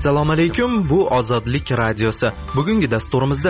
Assalomu alaykum, bu Ozodlik radiosi. Bugungi dasturimizda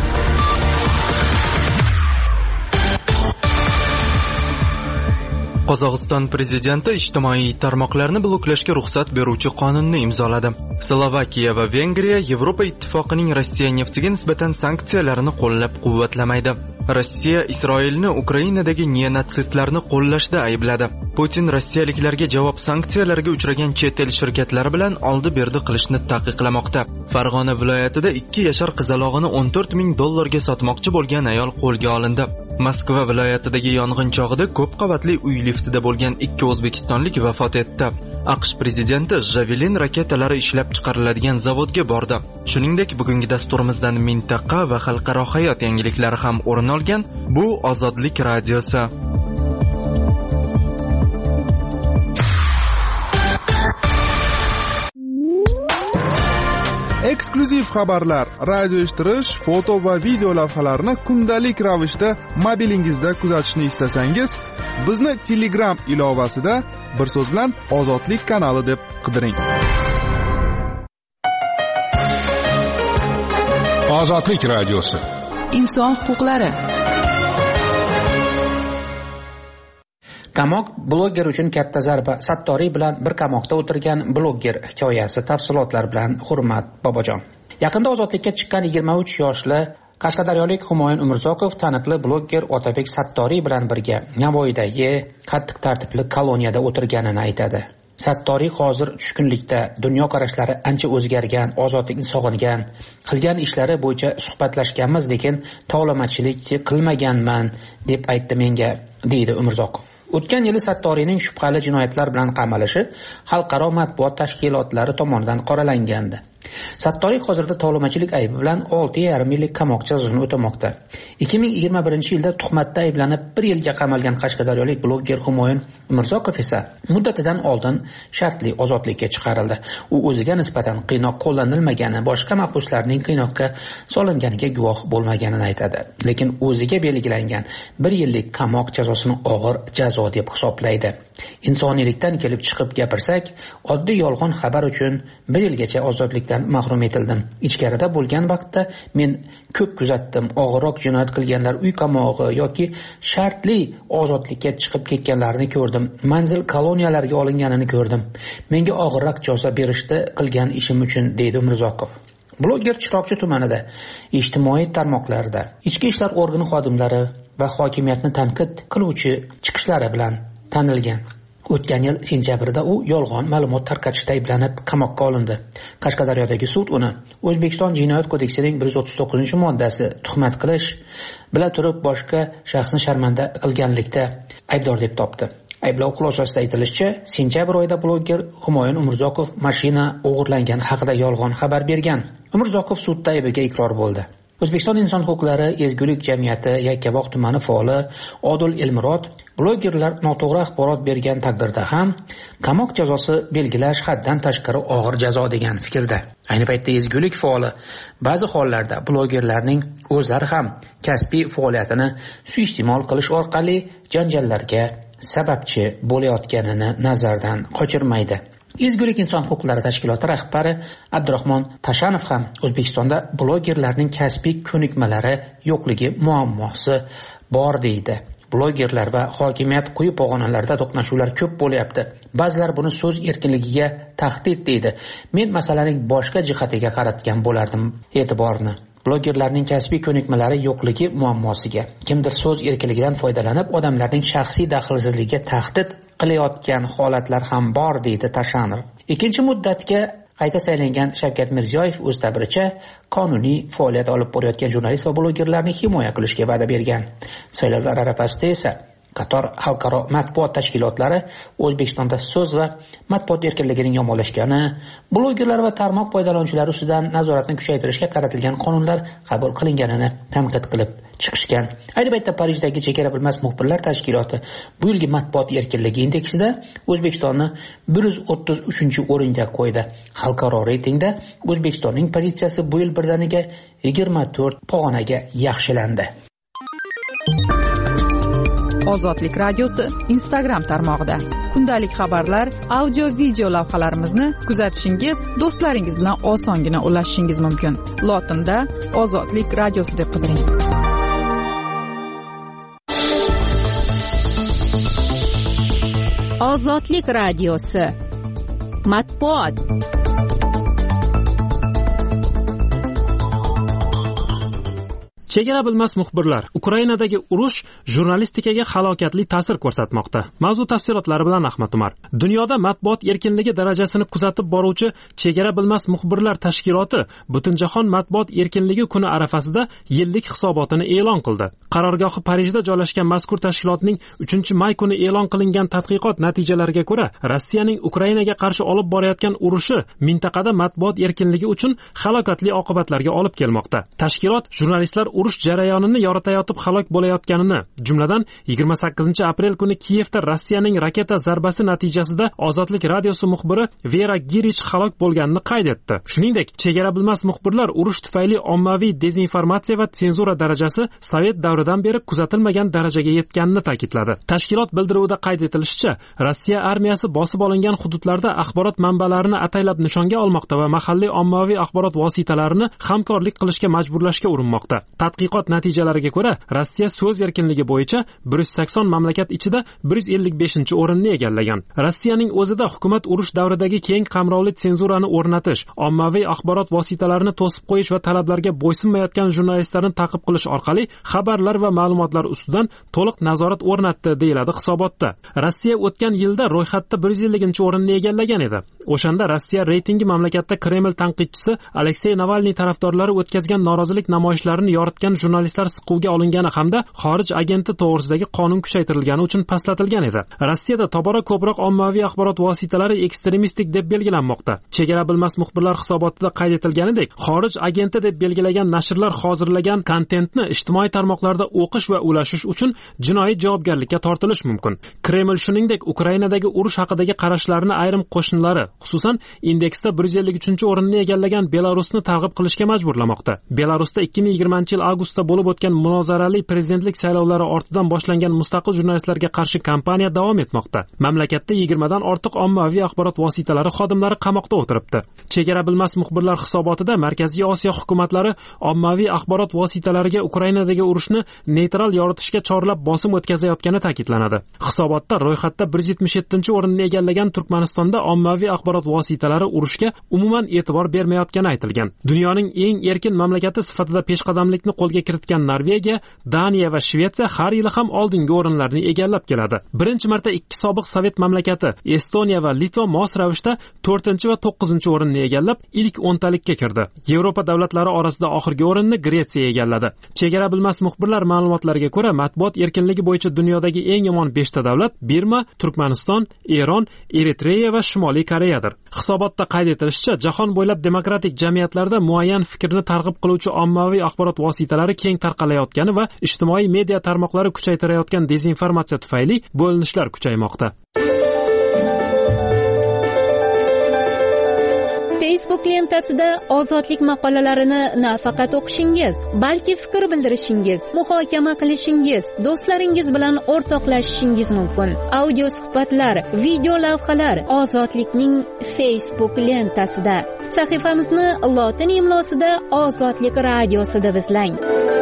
Qozog'iston prezidenti ijtimoiy tarmoqlarni bloklashga ruxsat beruvchi qonunni imzoladi. Slovakiya va Vengriya Yevropa ittifoqining Rossiya neftiga nisbatan sanksiyalarini qo'llab-quvvatlamaydi. Rossiya Isroilni Ukrainadagi neonatsistlarni qo'llashda aybladi. Putin rossiyaliklarga javob sanksiyalarga uchragan chet el shirkatlari bilan oldi-berdi qilishni taqiqlamoqda. Farg'ona viloyatida 2 yashar qizalog'ini $14,000 ga sotmoqchi bo'lgan ayol qo'lga olindi. Moskva viloyatidagi yong'in chog'ida ko'p qavatli uy liftida bo'lgan 2 o'zbekistonlik vafot etdi. AQSh prezidenti Javelin raketalari ishlab chiqariladigan zavodga bordi. Shuningdek, bugungi dasturimizdan mintaqa va xalqaro hayot yangiliklari ham o'rin olgan. Bu Ozodlik radiosi. Eksklyuziv xabarlar, radio eshittirish, foto va video lavhalarni kundalik ravishda mobilingizda kuzatishni istasangiz, bizni Telegram ilovasida bir so'z bilan Ozodlik kanali deb qidiring. Ozodlik radiosi. Inson huquqlari. Qamoq bloger uchun katta zarba. Sattoriy bilan bir qamoqda o'tirgan bloger hikoyasi, tafsilotlar bilan Hurmat Bobojon. Yaqinda ozodlikka chiqqan 23 yoshli qashqadaryolik Humoyun Umurzoqov taniqli bloger Otabek Sattoriy bilan birga Navoiydagi qattiq tartibli koloniyada o'tirganini aytadi. Sattoriy hozir tushkunlikda, dunyoqarashlari ancha o'zgargan, ozodlikni sog'ingan, qilgan ishlari bo'yicha suhbatlashganmiz, lekin tovlamachilik qilmaganman deb aytdi menga, deydi Umurzoqov. O'tgan yili Sattoriyning shubhali jinoyatlar bilan qamalishi xalqaro matbuot tashkilotlari tomonidan qoralangandi. Sattoriy hozirda tovlamachilik aybi bilan 6,5 yillik qamoq jazosini o'tamoqda. 2021-yilda tuhmatda ayblanib 1 yilga qamalgan qashqadaryolik bloger Humoyun Umurzoqov esa muddatidan oldin shartli ozodlikka chiqarildi. U o'ziga nisbatan qiynoq qo'llanilmagani, boshqa mahbuslarning qiynoqqa solinganiga guvoh bo'lmaganini aytadi. Lekin o'ziga belgilangan 1 yillik qamoq jazosini og'ir jazo deb hisoblaydi. Insoniylikdan kelib chiqib gapirsak, oddiy yolg'on xabar uchun 1 yilgacha ozodlikdan mahrum etildim. Ichkarida bo'lgan vaqtda men ko'p kuzatdim. Og'irroq jinoyat qilganlar uy qamog'i yoki shartli ozodlikka chiqib ketganlarni ko'rdim. Manzil koloniyalarga olinganini ko'rdim. Menga og'irroq jazo berishdi qilgan ishim uchun, deydi Umurzoqov. Bloger Chiroqchi tumanida ijtimoiy tarmoqlarda ichki ishlar organi xodimlari va hokimiyatni tanqid qiluvchi chiqishlari bilan tanilgan. O'tgan yil sentyabrda u yolg'on ma'lumot tarqatishda ayblanib qamoqqa olindi. Qashqadaryodagi sud uni O'zbekiston Jinoyat kodeksining 139-moddasi tuhmat qilish, bila turib boshqa shaxsni sharmanda qilganlikda aybdor deb topdi. Ayblov xulosasida aytilishicha, sentyabr oyida bloger Humoyun Umurzoqov mashina o'g'irlangani haqida yolg'on xabar bergan. Umurzoqov sudda aybiga iqror bo'ldi. O'zbekiston inson huquqlari ezgulik jamiyati Yakkabog' tumani faoli Odil Elmurod blogerlar noto'g'ri axborot bergan taqdirda ham qamoq jazosi belgilash haddan tashqari og'ir jazo degan fikrda. Ayni paytda ezgulik faoli ba'zi hollarda blogerlarning o'zlari ham kasbiy faoliyatini suiiste'mol qilish orqali janjallarga sababchi bo'layotganini nazardan qochirmaydi. Ezgulik inson huquqlari tashkiloti rahbari Abdurahmon Tashanov ham O'zbekistonda blogerlarning kasbiy ko'nikmalari yo'qligi muammosi bor deydi. Blogerlar va hokimiyat quyi pog'onalarda to'qnashuvlar ko'p bo'lyapti. Ba'zilar buni so'z erkinligiga tahdid deydi. Men masalaning boshqa jihatiga qaratgan bo'lardim e'tiborni. Blogerlarning kasbiy ko'nikmalari yo'qligi muammosiga, kimdir so'z erkinligidan foydalanib odamlarning shaxsiy daxlsizligiga tahdid qilayotgan holatlar ham bor, deydi Tashanov. Ikkinchi muddatga qayta saylangan Shavkat Mirziyoyev o'z ta'biricha qonuniy faoliyat olib borayotgan jurnalist va blogerlarni himoya qilishga va'da bergan. Saylovlar arafasida esa qator xalqaro matbuot tashkilotlari O'zbekistonda so'z va matbuot erkinligining yomonlashgani, blogerlar va tarmoq foydalanuvchilari ustidan nazoratni kuchaytirishga qaratilgan qonunlar qabul qilinganini tanqid qilib chiqishgan. Ayni paytda Parijdagi chegara bilmas muxbirlar tashkiloti bu yilgi matbuot erkinligi indeksida O'zbekistonni 133-o'ringa qo'ydi. Xalqaro reytingda O'zbekistonning pozitsiyasi bu yil birdaniga 24 pog'onaga yaxshilandi. Ozodlik radiosi Instagram tarmog'ida. kundalik xabarlar, audio video lavhalarimizni kuzatishingiz, do'stlaringiz bilan osongina ulashishingiz mumkin. Lotinda Ozodlik radiosi deb qidiring. Ozodlik radiosi. Matbuot. Chegara bilmas muxbirlar. Ukrainadagi urush jurnalistikaga halokatli ta'sir ko'rsatmoqda. Mavzu tafsilotlari bilan Ahmad Umar. Dunyoda matbuot erkinligi darajasini kuzatib boruvchi Chegara bilmas muxbirlar tashkiloti Butunjahon matbuot erkinligi kuni arafasida yillik hisobotini e'lon qildi. Qarorgohi Parijda joylashgan mazkur tashkilotning 3-may kuni e'lon qilingan tadqiqot natijalariga ko'ra, Rossiyaning Ukrainaga qarshi olib borayotgan urushi mintaqada matbuot erkinligi uchun halokatli oqibatlarga olib kelmoqda. Tashkilot jurnalistlar urush jarayonini yoritayotib halok bo'layotganini, jumladan 28-aprel kuni Kiyevda Rossiyaning raketa zarbasi natijasida Ozodlik radiosi muxbiri Vera Girich halok bo'lganini qayd etdi. Shuningdek, chegara bilmas muxbirlar urush tufayli ommaviy dezinformatsiya va senzura darajasi Sovet davridan beri kuzatilmagan darajaga yetganini ta'kidladi. Tashkilot bildiruvida qayd etilishicha, Rossiya armiyasi bosib olingan hududlarda axborot manbalarini ataylab nishonga olmoqda va mahalliy ommaviy axborot vositalarini hamkorlik qilishga majburlashga urinmoqda. Tadqiqot natijalariga ko'ra, Rossiya so'z erkinligi bo'yicha 180 mamlakat ichida 155-o'rinni egallagan. Rossiyaning o'zida hukumat urush davridagi keng qamrovli senzurani o'rnatish, ommaviy axborot vositalarini to'sib qo'yish va talablarga bo'ysunmayotgan jurnalistlarni ta'qib qilish orqali xabarlar va ma'lumotlar ustidan to'liq nazorat o'rnatdi, deyiladi hisobotda. Rossiya o'tgan yilda ro'yxatda 150-o'rinni egallagan edi. O'shanda Rossiya reytingi mamlakatda Kreml tanqidchisi Aleksey Navalniy tarafdorlari o'tkazgan norozilik namoyishlarini yoritgan jurnalistlar siquvga olingani hamda xorij agenti to'g'risidagi qonun kuchaytirilgani uchun pastlatilgan edi. Rossiyada tobora ko'proq ommaviy axborot vositalari ekstremistik deb belgilanmoqda. Chegara bilmas muxbirlar hisobotida qayd etilganidek, xorij agenti deb belgilagan nashrlar hozirlagan kontentni ijtimoiy tarmoqlarda o'qish va ulashish uchun jinoiy javobgarlikka tortilish mumkin. Kreml shuningdek Ukrainadagi urush haqidagi qarashlarini ayrim qo'shnilari, xususan indeksda 153-o'rinni egallagan Belarusni targ'ib qilishga majburlamoqda. Belarusda 2020-yil avgustda bo'lib o'tgan munozarali prezidentlik saylovlari ortidan boshlangan mustaqil jurnalistlarga qarshi kampaniya davom etmoqda. Mamlakatda 20 dan ortiq ommaviy axborot vositalari xodimlari qamoqda o'tiribdi. Chegara bilmas muxbirlar hisobotida Markaziy Osiyo hukumatlari ommaviy axborot vositalariga Ukrainadagi urushni neytral yoritishga chorlab bosim o'tkazayotgani ta'kidlanadi. Hisobotda ro'yxatda 177-o'rinni egallagan Turkmanistonda ommaviy axborot vositalari urushga umuman e'tibor bermayotgani aytilgan. Dunyoning eng erkin mamlakati sifatida peshqadamlikni qo'lga kiritgan Norvegiya, Daniya va Shvetsiya har yili ham oldingi o'rinlarni egallab keladi. Birinchi marta ikki sobiq Sovet mamlakati Estoniya va Litva mos ravishda 4 va 9-o'rinni egallab, ilk 10talikka kirdi. Yevropa davlatlari orasida oxirgi o'rinni Gretsiya egalladi. Chegara bilmas muxbirlar ma'lumotlariga ko'ra, matbuot erkinligi bo'yicha dunyodagi eng yomon 5 ta davlat Birma, Turkmaniston, Eron, Eritreya va Shimoliy Koreyadir. Hisobotda qayd etilishicha, jahon bo'ylab demokratik jamiyatlarda muayyan fikrni targ'ib qiluvchi ommaviy axborot vositalari keng tarqalayotgani va ijtimoiy media tarmoqlari kuchaytirayotgan dezinformatsiya tufayli bo'linishlar kuchaymoqda. Facebook lentasida ozodlik maqolalarini nafaqat o'qishingiz, balki fikr bildirishingiz, muhokama qilishingiz, do'stlaringiz bilan o'rtoqlashishingiz mumkin. Audio suhbatlar, video lavhalar Ozodlikning Facebook lentasida. Sahifamizni lotin imlosida Ozodlik radiosi deb izlang.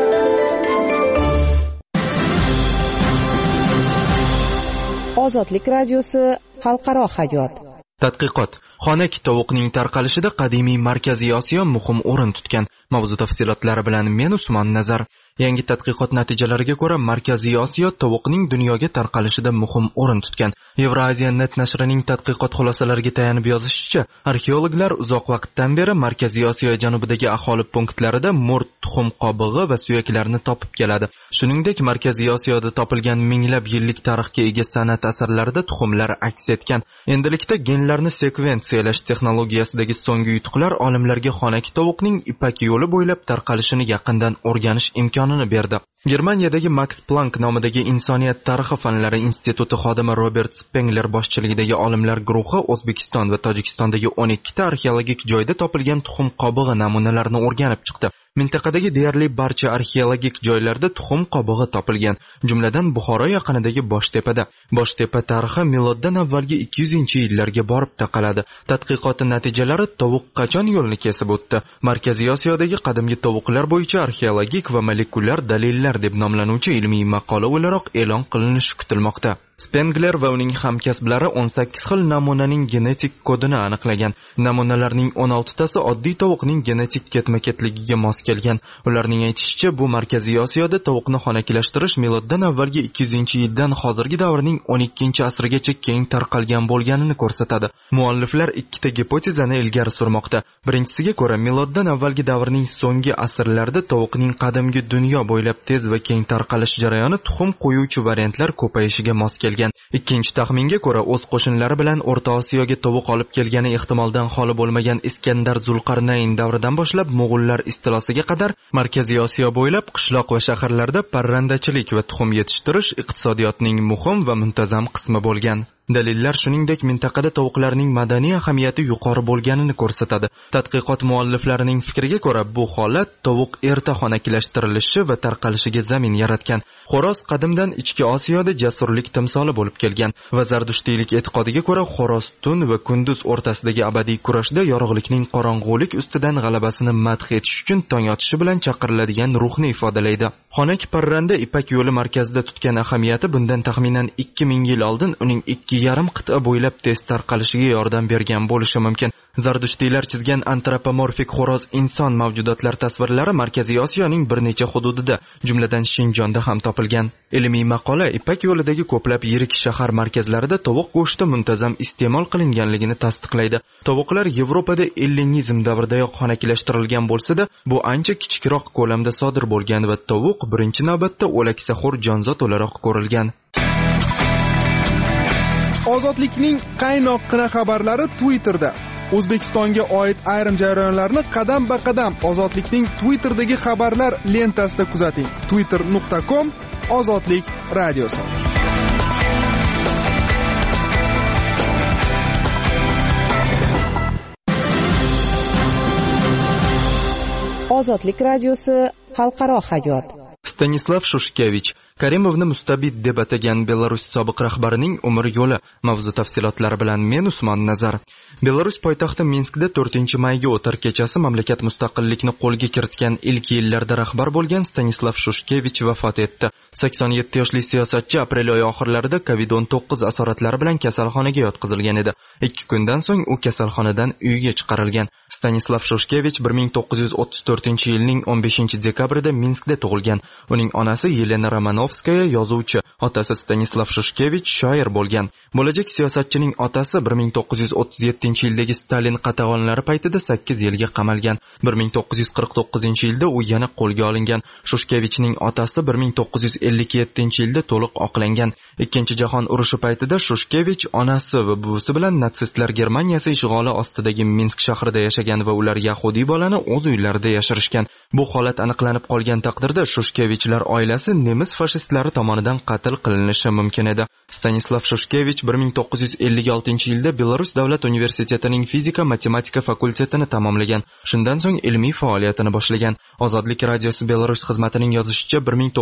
Ozodlik radiosi xalqaro hayot. Tadqiqot: Xonaki tovuqning tarqalishida qadimiy Markaziy Osiyo muhim o'rin tutgan. Mavzu tafsilotlari bilan men Usmon Nazar. Yangi tadqiqot natijalariga ko'ra, Markaziy Osiyo tovuqning dunyoga tarqalishida muhim o'rin tutgan. Eurasia.net nashrining tadqiqot xulosalariga tayanib yozishicha, arxeologlar uzoq vaqtdan beri Markaziy Osiyo janubidagi aholi punktlarida mo'rt tuxum qobig'i va suyaklarni topib keladi. Shuningdek, Markaziy Osiyoda topilgan minglab yillik tarixga ega san'at asarlarida tuxumlar aks etgan. Endilikda genlarni sekvensiyalash texnologiyasidagi so'nggi yutuqlar olimlarga xonaki tovuqning Ipak yo'li bo'ylab tarqalishini yaqindan o'rganish imkonini berdi. Germaniyadagi Max Planck nomidagi Insoniyat tarixi fanlari instituti xodimi Robert Spengler boshchiligidagi olimlar guruhi O'zbekiston va Tojikistondagi 12 ta arxeologik joyda topilgan tuxum qobig'i namunalarini o'rganib chiqdi. Mintaqadagi deyarli barcha arxeologik joylarda tuxum qobig'i topilgan, jumladan Buxoro yaqinidagi Boshtepada. Boshtepa tarixi miloddan avvalgi 200-yillarga borib taqaladi. Tadqiqot natijalari tovuq qachon yo'lni kesib o'tdi? Markaziy Osiyodagi qadimgi tovuqlar bo'yicha arxeologik va molekulyar dalillar deb nomlanuvchi ilmiy maqola o'laroq e'lon qilinishi kutilmoqda. Spengler va uning hamkasblari 18 xil namunaning genetik kodini aniqlagan. Namunalarning 16tasi oddiy tovuqning genetik ketma-ketligiga mos kelgan. Ularning aytishicha, bu Markaziy Osiyoda tovuqni xonakilashtirish miloddan avvalgi 200-yildan hozirgi davrning 12-asrigacha keng tarqalgan bo'lganini ko'rsatadi. Mualliflar ikkita gipotezani ilgari surmoqda. Birinchisiga ko'ra, miloddan avvalgi davrning so'nggi asrlarida tovuqning qadimgi dunyo bo'ylab tez va keng tarqalish jarayoni tuxum qo'yuvchi variantlar ko'payishiga mos kelgan. Ikkinchi taxminga ko'ra, o'z qo'shinlari bilan O'rta Osiyoga tovuq olib kelgani ehtimoldan xoli bo'lmagan Iskandar Zulqarnayn davridan boshlab Mo'g'ullar istilosiga qadar Markaziy Osiyo bo'ylab qishloq va shaharlarda parrandachilik va tuxum yetishtirish iqtisodiyotning muhim va muntazam qismi bo'lgan. Dalillar shuningdek mintaqada tovuqlarning madaniy ahamiyati yuqori bo'lganini ko'rsatadi. Tadqiqot mualliflarining fikriga ko'ra, bu holat tovuq erta xonakilashtirilishi va tarqalishiga zamin yaratgan. Xo'roz qadimdan Ichki Osiyoda jasurlik timsoli bo'lib kelgan va Zardushtiylik e'tiqodiga ko'ra, xo'roz tun va kunduz o'rtasidagi abadiy kurashda yorug'likning qorong'ulik ustidan g'alabasini madh etish uchun tong otishi bilan chaqiriladigan ruhni ifodalaydi. Xonak parranda Ipak yo'li markazida tutgan ahamiyati bundan taxminan 2000 yil oldin uning 2,5 qit'a bo'ylab tez tarqalishiga yordam bergan bo'lishi mumkin. Zardushtiylar chizgan antropomorfik xo'roz inson mavjudotlar tasvirlari Markaziy Osiyoning bir necha hududida, jumladan Shinjonda ham topilgan. Ilmiy maqola Ipak yo'lidagi ko'plab yirik shahar markazlarida tovuq go'shti muntazam iste'mol qilinganligini tasdiqlaydi. Tovuqlar Yevropada ellinizm davridayoq xonakilashtirilgan bo'lsa-da, bu ancha kichikroq ko'lamda sodir bo'lgan va tovuq birinchi navbatda o'laksaxo'r jonzot o'laroq ko'rilgan. Ozodlikning qaynoqqina xabarlari Twitterda. O'zbekistonga oid ayrim jarayonlarni qadam-ba-qadam Ozodlikning Twitterdagi xabarlar lentasida kuzating. twitter.com/ozodlik radiosi. Ozodlik radiosi xalqaro hayot. Stanislav Shushkevich Karimovni mustabid deb atagan Belarus sobiq rahbarining umr yo'li mavzu tafsilotlari bilan men Usmon Nazar. Belarus poytaxti Minskda 4-mayga o'tar kechasi mamlakat mustaqillikni qo'lga kiritgan ilk yillarda rahbar bo'lgan Stanislav Shushkevich vafot etdi. 87 yoshli siyosatchi aprel oyi oxirlarida COVID-19 asoratlari bilan kasalxonaga yotqizilgan edi. 2 kundan so'ng u kasalxonadan uyiga chiqarilgan. Stanislav Shushkevich 1934-yilning 15-dekabrida Minskda tug'ilgan. Uning onasi Yelena Romanovskaya yozuvchi, otasi Stanislav Shushkevich shoir bo'lgan. Bo'lajak siyosatchining otasi 1937-yildagi Stalin qatag'onlari paytida 8 yilga qamalgan. 1949-yilda u yana qo'lga olingan. Shushkevichning otasi 1957-yilda to'liq oqlangan. Ikkinchi jahon urushi paytida Shushkevich onasi va buvisi bilan natsistlar Germaniyasi ishg'oli ostidagi Minsk shahrida yashagan va ular yahudiy bolani o'z uylarida yashirishgan. Bu holat aniqlanib qolgan taqdirda Shushkevichlar oilasi nemis fashistlari tomonidan qatl qilinishi mumkin edi. Stanislav Shushkevich 1956-yilda Belarus davlat universitetining fizika-matematika fakultetini tamomlagan. Shundan so'ng ilmiy faoliyatini boshlagan. Ozodlik radiosi Belarus xizmatining yozishicha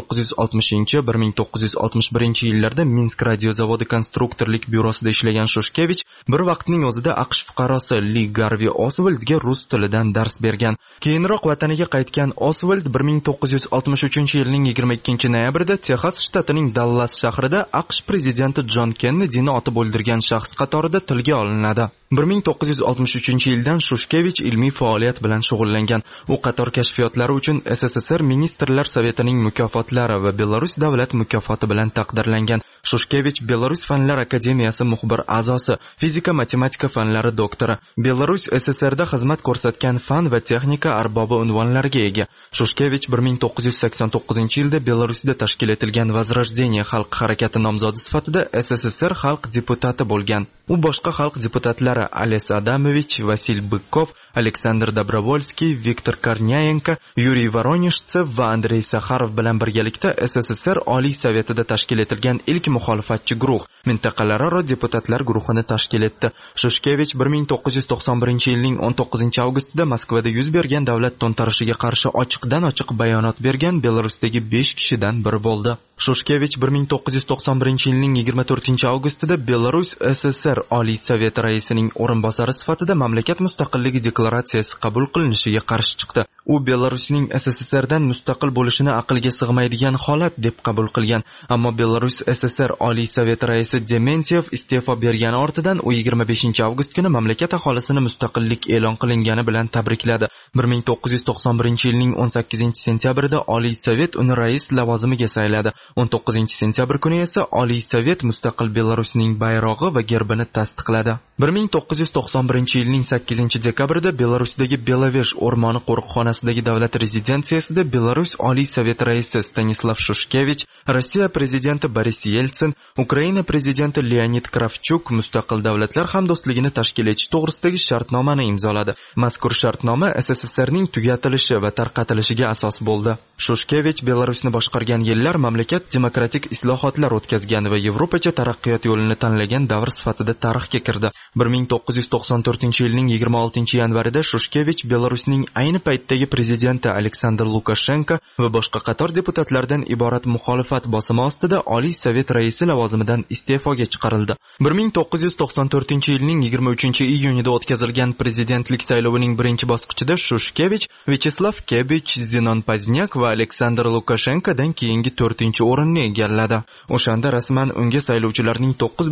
1960-1961-yillarda Minsk radio zavodi konstruktorlik byurosida ishlagan Shushkevich bir vaqtning o'zida AQSh fuqarosi Lee Garvey Oswaldga rus tilidan dars bergan. Keyinroq vataniga qaytgan Oswald 1963-yilning 22-noyabrida Texas shtatining Dallas shahrida AQSh prezidenti John Kennedyni otib o'ldirgan shaxs qatorida tilga olinadi. 1963-yildan Shushkevich ilmiy faoliyat bilan shug'ullangan. U qator kashfiyotlari uchun SSSR Ministrlar Sovetining mukofotlari va Belarus davlat mukofoti bilan taqdirlangan. Shushkevich Belarus Fanlar akademiyasi muxbir a'zosi, fizika-matematika fanlari doktori, Belarus SSRda xizmat ko'rsatgan fan va texnika arbobi unvonlariga ega. Shushkevich 1989-yilda Belarusda tashkil etilgan Возрождение xalq harakati nomzodi sifatida SSSR xalq deputati bo'lgan. U boshqa xalq deputatlari Ales Adamovich, Vasil Bykov, Aleksandr Dobrovolskiy, Viktor Kornyayenko, Yuriy Voronejtsev va Andrey Sakharov bilan birgalikda SSSR Oliy Sovetida tashkil etilgan ilk muxolifatchi guruh mintaqalararo deputatlar guruhini tashkil etdi. Shushkevich 1991-yilning 19-avgustida Moskvada yuz bergan davlat to'ntarishiga qarshi ochiqdan-ochiq bayonot bergan Belarusdagi 5 kishidan biri bo'ldi. Shushkevich 1991-yilning 24-avgustida Belarus SSR Oliy Sovet raisining o'rinbosari sifatida mamlakat mustaqilligi deklaratsiyasi qabul qilinishiga qarshi chiqdi. U Belarusning SSSRdan mustaqil bo'lishini aqlga sig'maydigan holat deb qabul qilgan, ammo Belarus SSR Oliy Sovet raisi Dementyev iste'fo bergani ortidan u 25-avgust kuni mamlakat aholisini mustaqillik e'lon qilingani bilan tabrikladi. 1991-yilning 18-sentyabrida Oliy Sovet uni rais lavozimiga sayladi. 19-sentyabr kuni esa Oliy Sovet mustaqil Belarusning bayrog'i va gerbini tasdiqladi. 1991-yilning 8-dekabrida Belarusdagi Belavesh o'rmoni qo'riqxonasidagi davlat rezidensiyasida Belarus Oliy Sovet raisi Stanislav Shushkevich, Rossiya prezidenti Boris Yeltsin, Ukraina prezidenti Leonid Kravchuk mustaqil davlatlar hamdo'stligini tashkil etish to'g'risidagi shartnomani imzoladi. Mazkur shartnoma SSSRning tugatilishi va tarqatilishiga asos bo'ldi. Shushkevich Belarusni boshqargan yillar mamlakat demokratik islohotlar o'tkazgan va Yevropacha taraqqiyot yo'lini tanlagan davr sifatida tarixga kirdi. 1994-yilning 26-yanvarida Shushkevich Belarusning ayni paytdagi prezidenti Aleksandr Lukashenko va boshqa qator deputatlardan iborat muxolifat bosimi ostida Oliy Sovet raisi lavozimidan iste'foga chiqarildi. 1994-yilning 23-iyunida o'tkazilgan prezidentlik saylovining birinchi bosqichida Shushkevich Vyacheslav Kebich, Zenon Pozniak va Aleksandr Lukashenkodan keyingi 4-o'rinni egalladi. O'shanda rasman unga saylovchilarning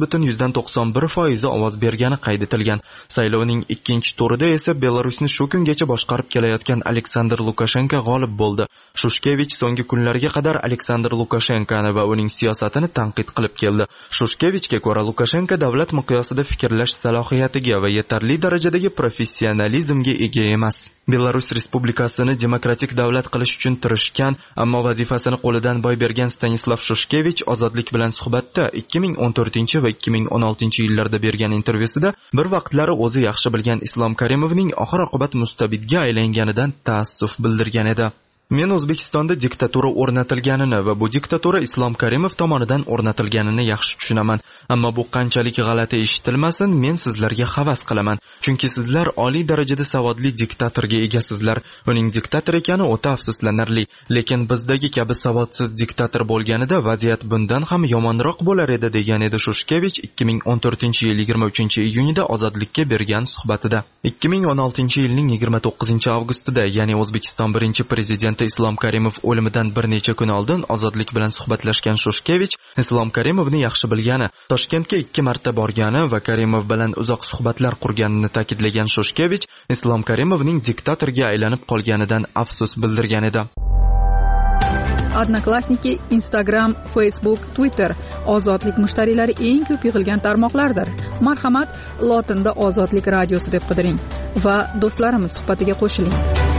9.91% ovoz bergani qayd etilgan. Saylovning ikkinchi turida esa Belarusni shu kungacha boshqarib kelayotgan Aleksandr Lukashenko g'olib bo'ldi. Shushkevich so'nggi kunlarga qadar Aleksandr Lukashenkoni va uning siyosatini tanqid qilib keldi. Shushkevichga ko'ra, Lukashenko davlat miqyosida fikrlash salohiyatiga va yetarli darajadagi professionalizmga ega emas. Belarus Respublikasini demokratik davlat qilish uchun tirishgan, ammo vazifasini qo'lidan boy bergan Stanislav Shushkevich Ozodlik bilan suhbatda 2014 va 2016 yillarda bergan intervyusida bir vaqtlari o'zi yaxshi bilgan Islom Karimovning oxir-oqibat mustabidga aylanganidan taassuf bildirgan edi. Men O'zbekistonda diktatura o'rnatilganini va bu diktatura Islom Karimov tomonidan o'rnatilganini yaxshi tushunaman. Ammo bu qanchalik g'alati eshitilmasin, men sizlarga havas qilaman. Chunki sizlar oliy darajada savodli diktatorga egasizlar. Uning diktator ekani o'ta afsuslanarli. Lekin bizdagi kabi savodsiz diktator bo'lganida vaziyat bundan ham yomonroq bo'lar edi, degan edi Shushkevich 2014-yil 23-iyunida Ozodlikka bergan suhbatida. 2016-yilning 29-avgustida, ya'ni O'zbekiston birinchi prezidenti Islom Karimov o'limidan bir necha kun oldin Ozodlik bilan suhbatlashgan Shushkevich Islom Karimovni yaxshi bilgani, Toshkentga 2 marta borgani va Karimov bilan uzoq suhbatlar qurganini ta'kidlagan Shushkevich Islom Karimovning diktatorga aylanib qolganidan afsus bildirgan edi. Odnoklassniki, Instagram, Facebook, Twitter ozodlik mushtariylari eng ko'p yig'ilgan tarmoqlardir. Marhamat, lotinda Ozodlik radiosi deb qidiring va do'stlarimiz suhbatiga qo'shiling.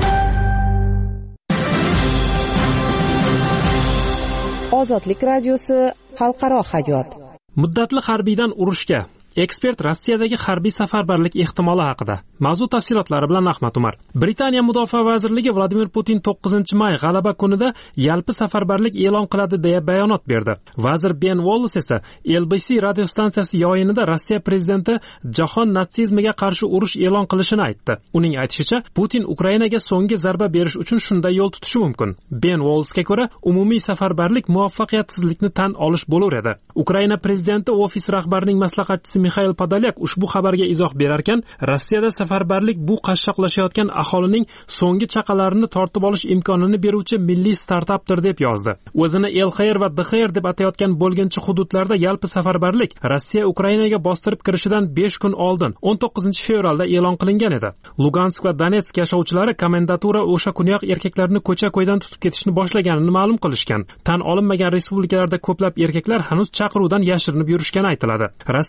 Ozodlik radiosi xalqaro hayot. Muddatli harbiydan urushga ekspert Rossiyadagi harbiy safarbarlik ehtimoli haqida. Mavzu tafsilotlari bilan Ahmad Umar. Britaniya Mudofaa vazirligi Vladimir Putin 9-may g'alaba kunida yalpi safarbarlik e'lon qiladi deya bayonot berdi. Vazir Ben Wallace esa LBC radiostansiyasi yo'yinida Rossiya prezidenti jahon natsizmiga qarshi urush e'lon qilishini aytdi. Uning aytishicha, Putin Ukrainaga so'nggi zarba berish uchun shunday yo'l tutishi mumkin. Ben Wallace'ga ko'ra, umumiy safarbarlik muvaffaqiyatsizlikni tan olish bo'lar edi. Ukraina prezidenti ofis rahbarining maslahatchisi Mikhail Podolyak ushbu xabarga izoh berarkan, Rossiyada safarbarlik bu qashshoqlashayotgan aholining so'nggi chaqalarini tortib olish imkonini beruvchi milliy startapdir deb yozdi. O'zini El-Xayr va D-Xayr deb atayotgan bo'lginchi hududlarda yalpi safarbarlik Rossiya Ukrainaga bostirib kirishidan 5 kun oldin 19-fevralda e'lon qilingan edi. Lugansk va Donetsk yashovchilari komendatura o'sha kuniyoq erkaklarni ko'cha-ko'ydan tutib ketishni boshlaganini ma'lum qilishgan. Tan olinmagan respublikalarda ko'plab erkaklar hanuz chaqiruvdan yashirinib yurishgani aytiladi. Rossiyada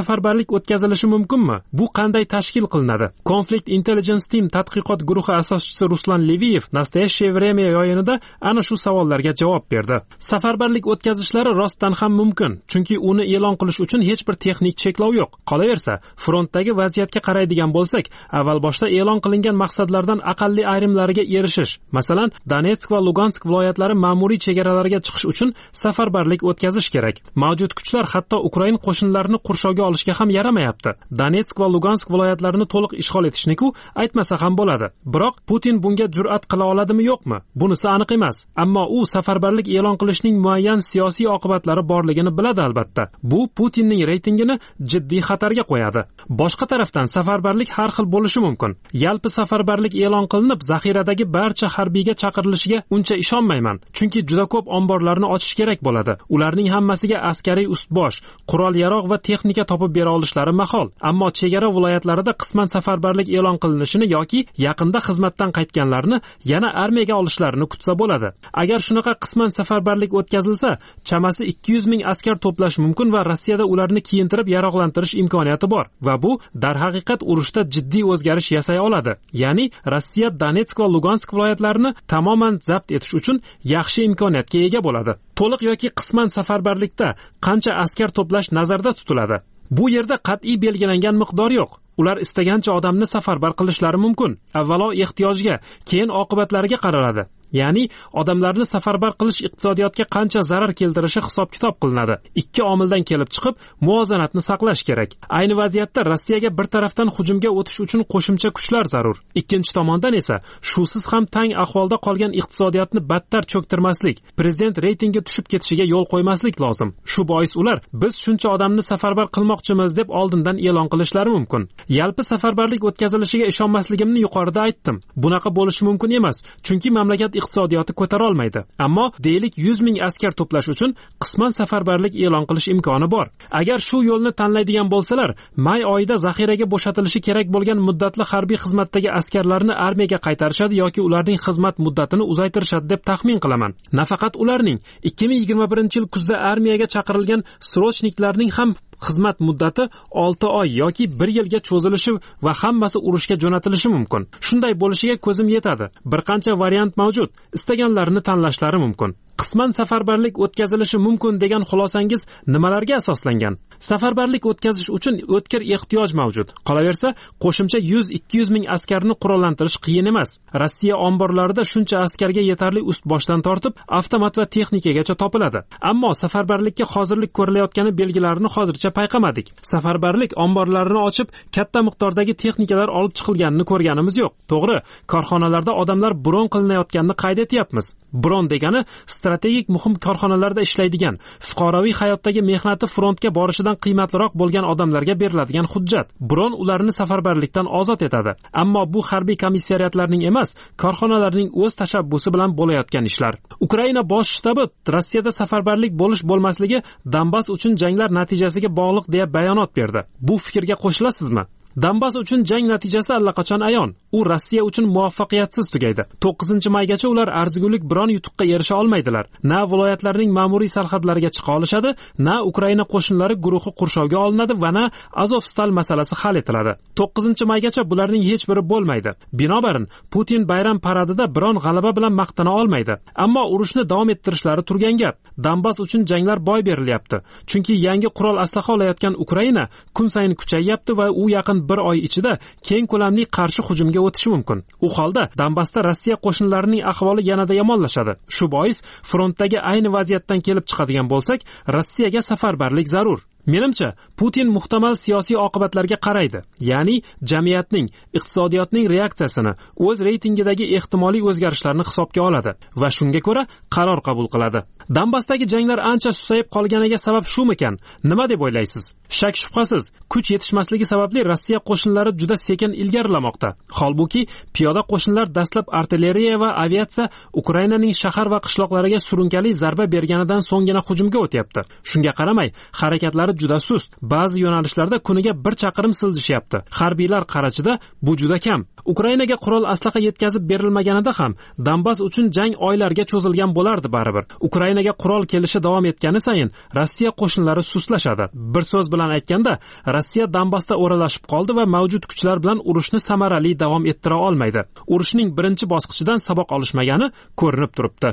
safarbarlik o'tkazilishi mumkinmi? Bu qanday tashkil qilinadi? Conflict Intelligence Team tadqiqot guruhi asoschisi Ruslan Leviyev Nastoящее время yoyinida ana shu savollarga javob berdi. Safarbarlik o'tkazishlari rostdan ham mumkin, chunki uni e'lon qilish uchun hech bir texnik cheklov yo'q. Qolaversa, frontdagi vaziyatga qaraydigan bo'lsak, avval boshda e'lon qilingan maqsadlardan aqalli ayrimlariga erishish, masalan, Donetsk va Lugansk viloyatlari ma'muriy chegaralariga chiqish uchun safarbarlik o'tkazish kerak. Mavjud kuchlar hatto Ukraina qo'shinlarini qurshovga olishga ham yaramayapti. Donetsk va Lugansk viloyatlarini to'liq ishg'ol etishni-ku aytmasa ham bo'ladi. Biroq Putin bunga jur'at qila oladimi, yo'qmi? Bunisi aniq emas. Ammo u safarbarlik e'lon qilishning muayyan siyosiy oqibatlari borligini biladi albatta. Bu Putinning reytingini jiddiy xatarga qo'yadi. Boshqa tarafdan safarbarlik har xil bo'lishi mumkin. Yalpi safarbarlik e'lon qilinib, zaxiradagi barcha harbiyga chaqirilishiga uncha ishonmayman, chunki juda ko'p omborlarni ochish kerak bo'ladi. Ularning hammasiga askariy ustbosh, qurol-yarog' va texnika topib bera olishlari mahol. Ammo chegara viloyatlarida qisman safarbarlik e'lon qilinishini yoki yaqinda xizmatdan qaytganlarni yana armiyaga olishlarini kutsa bo'ladi. Agar shunaqa qisman safarbarlik o'tkazilsa, chamasi 200 ming askar to'plash mumkin va Rossiyada ularni kiyintirib yaroqlantirish imkoniyati bor va bu darhaqiqat urushda jiddiy o'zgarish yasay oladi. Ya'ni Rossiya Donetsk va Lugansk viloyatlarini tamoman zabt etish uchun yaxshi imkoniyatga ega bo'ladi. To'liq yoki qisman safarbarlikda qancha askar to'plash nazarda tutiladi? Bu yerda qat'iy belgilangan miqdor yo'q. Ular istagancha odamni safarbar qilishlari mumkin. Avvalo ehtiyojga, keyin oqibatlariga qaraladi. Ya'ni odamlarni safarbar qilish iqtisodiyotga qancha zarar keltirishi hisob-kitob qilinadi. Ikki omildan kelib chiqib muvozanatni saqlash kerak. Ayni vaziyatda Rossiyaga bir tarafdan hujumga o'tish uchun qo'shimcha kuchlar zarur. Ikkinchi tomondan esa shusiz ham tang ahvolda qolgan iqtisodiyotni battar cho'ktirmaslik, prezident reytingi tushib ketishiga yo'l qo'ymaslik lozim. Shu bois ular biz shuncha odamni safarbar qilmoqchimiz deb oldindan e'lon qilishlari mumkin. Yalpi safarbarlik o'tkazilishiga ishonmasligimni yuqorida aytdim. Bunaqa bo'lishi mumkin emas, chunki mamlakat iqtisodiyoti ko'tara olmaydi. Ammo deylik 100 ming askar to'plash uchun qisman safarbarlik e'lon qilish imkoni bor. Agar shu yo'lni tanlaydigan bo'lsalar, may oyida zaxiraga bo'shatilishi kerak bo'lgan muddatli harbiy xizmatdagi askarlarni armiyaga qaytarishadi yoki ularning xizmat muddatini uzaytirishadi deb taxmin qilaman. Nafaqat ularning 2021-yil kuzda armiyaga chaqirilgan srochniklarning ham xizmat muddati 6 oy yoki 1 yilga cho'zilishi va hammasi urushga jo'natilishi mumkin. Shunday bo'lishiga ko'zim yetadi. Bir qancha variant mavjud. Istaganlarini tanlashlari mumkin. Qisman safarbarlik o'tkazilishi mumkin degan xulosangiz nimalarga asoslangan? Safarbarlik o'tkazish uchun o'tkir ehtiyoj mavjud. Qolaversa, qo'shimcha 100-200 ming askarni qurollantirish qiyin emas. Rossiya omborlarida shuncha askarga yetarli ust-boshdan tortib, avtomat va texnikagacha topiladi. Ammo safarbarlikka hozirlik ko'rilayotgani belgilarini hozircha payqamadik. Safarbarlik omborlarini ochib, katta miqdordagi texnikalar olib chiqilganini ko'rganimiz yo'q. To'g'ri, korxonalarda odamlar bron qilinayotganini qayd etyapmiz. Bron degani strategik muhim korxonalarda ishlaydigan, fuqaroviy hayotdagi mehnati frontga borishidan qiymatliroq bo'lgan odamlarga beriladigan hujjat. Bron ularni safarbarlikdan ozod etadi. Ammo bu harbiy komissariyatlarning emas, korxonalarning o'z tashabbusi bilan bo'layotgan ishlar. Ukraina bosh shtabi Rossiyada safarbarlik bo'lish-bo'lmasligi Donbass uchun janglar natijasiga bog'liq deya bayonot berdi. Bu fikrga qo'shilasizmi? Donbass uchun jang natijasi allaqachon ayon. U Rossiya uchun muvaffaqiyatsiz tugaydi. 9-maygacha ular arzigulik biron yutuqqa erisha olmaydilar. Na viloyatlarning ma'muriy sarhadlariga chiqa olishadi, na Ukraina qo'shinlari guruhi qurshovga olinadi va na Azovstal masalasi hal etiladi. 9-maygacha bularning hech biri bo'lmaydi. Binobarin, Putin bayram paradida biron g'alaba bilan maqtana olmaydi. Ammo urushni davom ettirishlari turgan gap. Donbass uchun janglar boy berilyapti. Chunki yangi qurol aslaha olayotgan Ukraina kun sayin kuchayyapti va u yaqin bir oy ichida keng ko'lamli qarshi hujumga o'tishi mumkin. U holda Donbassda Rossiya qo'shinlarining ahvoli yanada yomonlashadi. Shu bois frontdagi ayni vaziyatdan kelib chiqadigan bo'lsak, Rossiyaga safarbarlik zarur. Menimcha, Putin muhtamal siyosiy oqibatlarga qaraydi. Ya'ni jamiyatning, iqtisodiyotning reaksiyasini, o'z reytingidagi ehtimoliy o'zgarishlarni hisobga oladi va shunga ko'ra qaror qabul qiladi. Donbassdagi janglar ancha susayib qolganiga sabab shumikan? Nima deb o'ylaysiz? Shak shubhasiz, kuch yetishmasligi sababli Rossiya qo'shinlari juda sekin ilgarilamoqda. Holbuki, piyoda qo'shinlar dastlab artilleriya va aviatsiya Ukrainaning shahar va qishloqlariga surunkali zarba berganidan so'nggina hujumga o'tyapti. Shunga qaramay, harakatlari juda sust. Ba'zi yo'nalishlarda kuniga 1 chaqirim siljishyapti. Harbiylar qarachida bu juda kam. Ukrainaga qurol aslaha yetkazib berilmaganida ham Donbass uchun jang oylarga cho'zilgan bo'lardi baribir. Ukrainaga qurol kelishi davom etgani sayin Rossiya qo'shinlari sustlashadi. Bir so'z bilan aytganda, Rossiya Donbassda o'ralashib qoldi va mavjud kuchlar bilan urushni samarali davom ettira olmaydi. Urushning birinchi bosqichidan saboq olishmagani ko'rinib turibdi.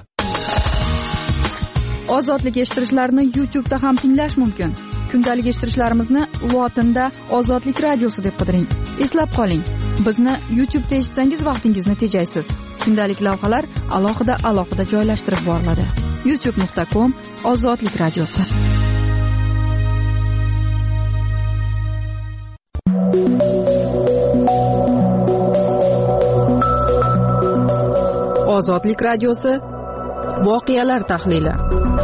Ozodlik eshittirishlarni YouTube'da ham tinglash mumkin. Kundalik eshittirishlarimizni lotinda Ozodlik radiosi deb qidiring. Eslab qoling, bizni YouTube'da eshitsangiz vaqtingizni tejaysiz. Kundalik lavhalar alohida joylashtirib boriladi. youtube.com/Ozodlik radiosi. Ozodlik radiosi voqealar tahlili.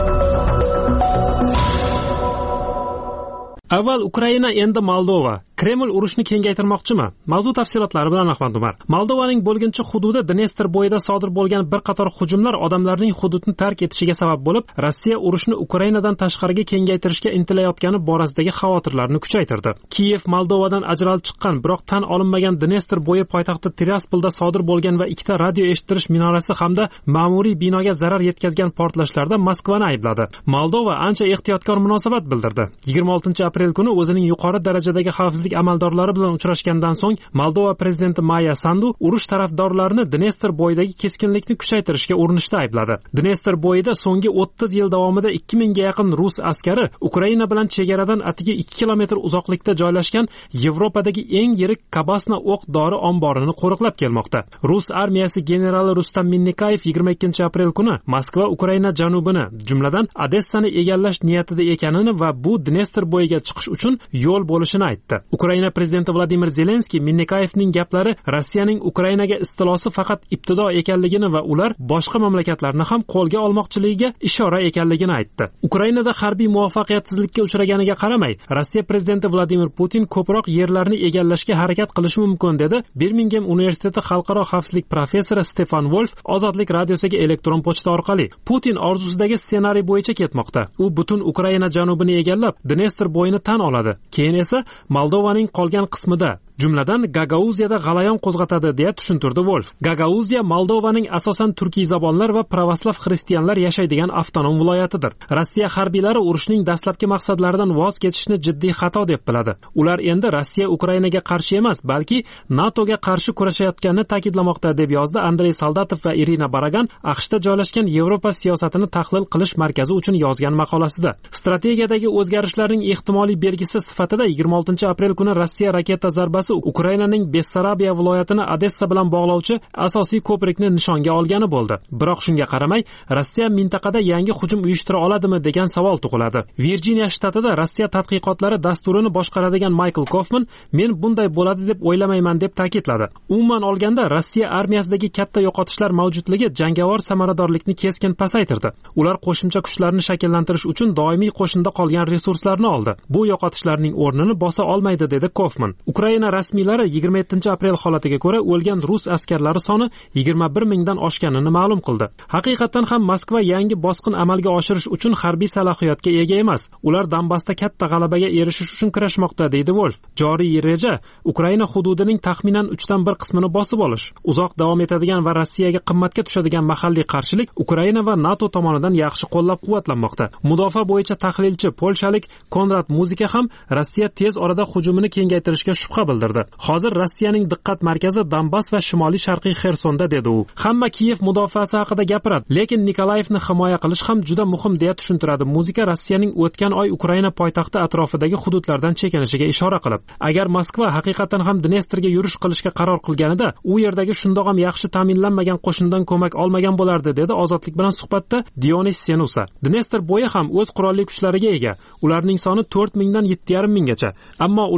Avval Ukraina, endi Moldova. Kreml urushni kengaytirmoqchimi? Mavzu tafsilotlari bilan Ahmad Umar. Moldovaning bo'lginchi hududi Dnestr bo'yida sodir bo'lgan bir qator hujumlar odamlarning hududni tark etishiga sabab bo'lib, Rossiya urushni Ukrainadan tashqariga kengaytirishga intilayotgani borasidagi xavotirlarni kuchaytirdi. Kiyev Moldovadan ajralib chiqqan, biroq tan olinmagan Dnestr bo'yi poytaxti Tiraspolda sodir bo'lgan va 2 ta radio eshittirish minorasi hamda ma'muriy binoga zarar yetkazgan portlashlarda Moskvani aybladi. Moldova ancha ehtiyotkor munosabat bildirdi. 26-aprel kuni o'zining yuqori darajadagi xavfsizlik amaldorlari bilan uchrashgandan so'ng Moldova prezidenti Maya Sandu urush tarafdorlarini Dnestr bo'yidagi keskinlikni kuchaytirishga urinishda aybladi. Dnestr bo'yida so'nggi 30 yil davomida 2000 ga yaqin rus askari Ukraina bilan chegaradan atigi 2 kilometr uzoqlikda joylashgan Yevropadagi eng yirik Kabasna o'q-dori omborini qo'riqlab kelmoqda. Rus armiyasi generali Rustam Minnikayev 22-aprel kuni Moskva Ukraina janubini, jumladan Odessani egallash niyatida ekanini va bu Dnestr bo'yiga chiqish uchun yo'l bo'lishini aytdi. Ukraina prezidenti Vladimir Zelenskiy Minnikayevning gaplari Rossiyaning Ukrainaga istilosi faqat ibtido ekanligini va ular boshqa mamlakatlarni ham qo'lga olmoqchiligiga ishora ekanligini aytdi. Ukrainada harbiy muvaffaqiyatsizlikka uchraganiga qaramay, Rossiya prezidenti Vladimir Putin ko'proq yerlarni egallashga harakat qilishi mumkin dedi Birmingham universiteti xalqaro xavfsizlik professori Stefan Wolf Ozodlik radiosiga elektron pochta orqali. Putin orzusidagi ssenariy bo'yicha ketmoqda. U butun Ukraina janubini egallab, Dnestr bo'yini tan oladi. Keyin esa Moldovaning qolgan qismida, jumladan Gagauziyada g'alayon qo'zg'atadi deya tushuntirdi Wolf. Gagauziya Moldovaning asosan turkiy zabonlar va pravoslav xristianlar yashaydigan avtonom viloyatidir. Rossiya harbiylari urushning dastlabki maqsadlaridan voz kechishni jiddiy xato deb biladi. Ular endi Rossiya Ukrainaga qarshi emas, balki NATOga qarshi kurashayotganini ta'kidlamoqda deb yozdi Andrey Soldatov va Irina Baragan AQShda joylashgan Yevropa siyosatini tahlil qilish markazi uchun yozgan maqolasida. Strategiyadagi o'zgarishlarning ehtimoliy belgisi sifatida 26-aprel kuni Rossiya raketa zarbasi Ukrainaning Bessarabiya viloyatini Odessa bilan bog'lovchi asosiy ko'prikni nishonga olgani bo'ldi. Biroq shunga qaramay, Rossiya mintaqada yangi hujum uyushtira oladimi degan savol tug'iladi. Virjiniya shtatida Rossiya tadqiqotlari dasturini boshqaradigan Michael Kaufman men bunday bo'ladi deb o'ylamayman deb ta'kidladi. Umuman olganda Rossiya armiyasidagi katta yo'qotishlar mavjudligi jangovar samaradorlikni keskin pasaytirdi. Ular qo'shimcha kuchlarni shakllantirish uchun doimiy qo'shinda qolgan resurslarni oldi. Bu yo'qotishlarning o'rnini bosa olmaydi dedi Kaufman. Ukraina rasmiylari 27-aprel holatiga ko'ra o'lgan rus askarlari soni 21 mingdan oshganini ma'lum qildi. Haqiqatan ham Moskva yangi bosqin amalga oshirish uchun harbiy salohiyatga ega emas. Ular Donbassda katta g'alabaga erishish uchun kurashmoqda, deydi Wolf. Joriy reja Ukraina hududining taxminan 3dan 1 qismini bosib olish. Uzoq davom etadigan va Rossiyaga qimmatga tushadigan mahalliy qarshilik Ukraina va NATO tomonidan yaxshi qo'llab-quvvatlanmoqda. Mudofaa bo'yicha tahlilchi polshalik Konrad Muzika ham Rossiya tez orada hujumini kengaytirishga shubha bildirdi. Hozir Rossiyaning diqqat markazi Donbass va shimoliy sharqiy Xersonda, dedi u. Hamma Kiyev mudofaasi haqida gapiradi, lekin Nikolayevni himoya qilish ham juda muhim deya tushuntiradi Muzika Rossiyaning o'tgan oy Ukraina poytaxti atrofidagi hududlardan chekinishiga ishora qilib. Agar Moskva haqiqatan ham Dnestrga yurish qilishga qaror qilganida, u yerdagi shundoq ham yaxshi ta'minlanmagan qo'shindan ko'mak olmagan bo'lardi, dedi Ozodlik bilan suhbatda Dionis Senusa. Dnestr bo'yi ham o'z qurolli kuchlariga ega. Ularning soni 4 mingdan 7,5 minggacha. Ammo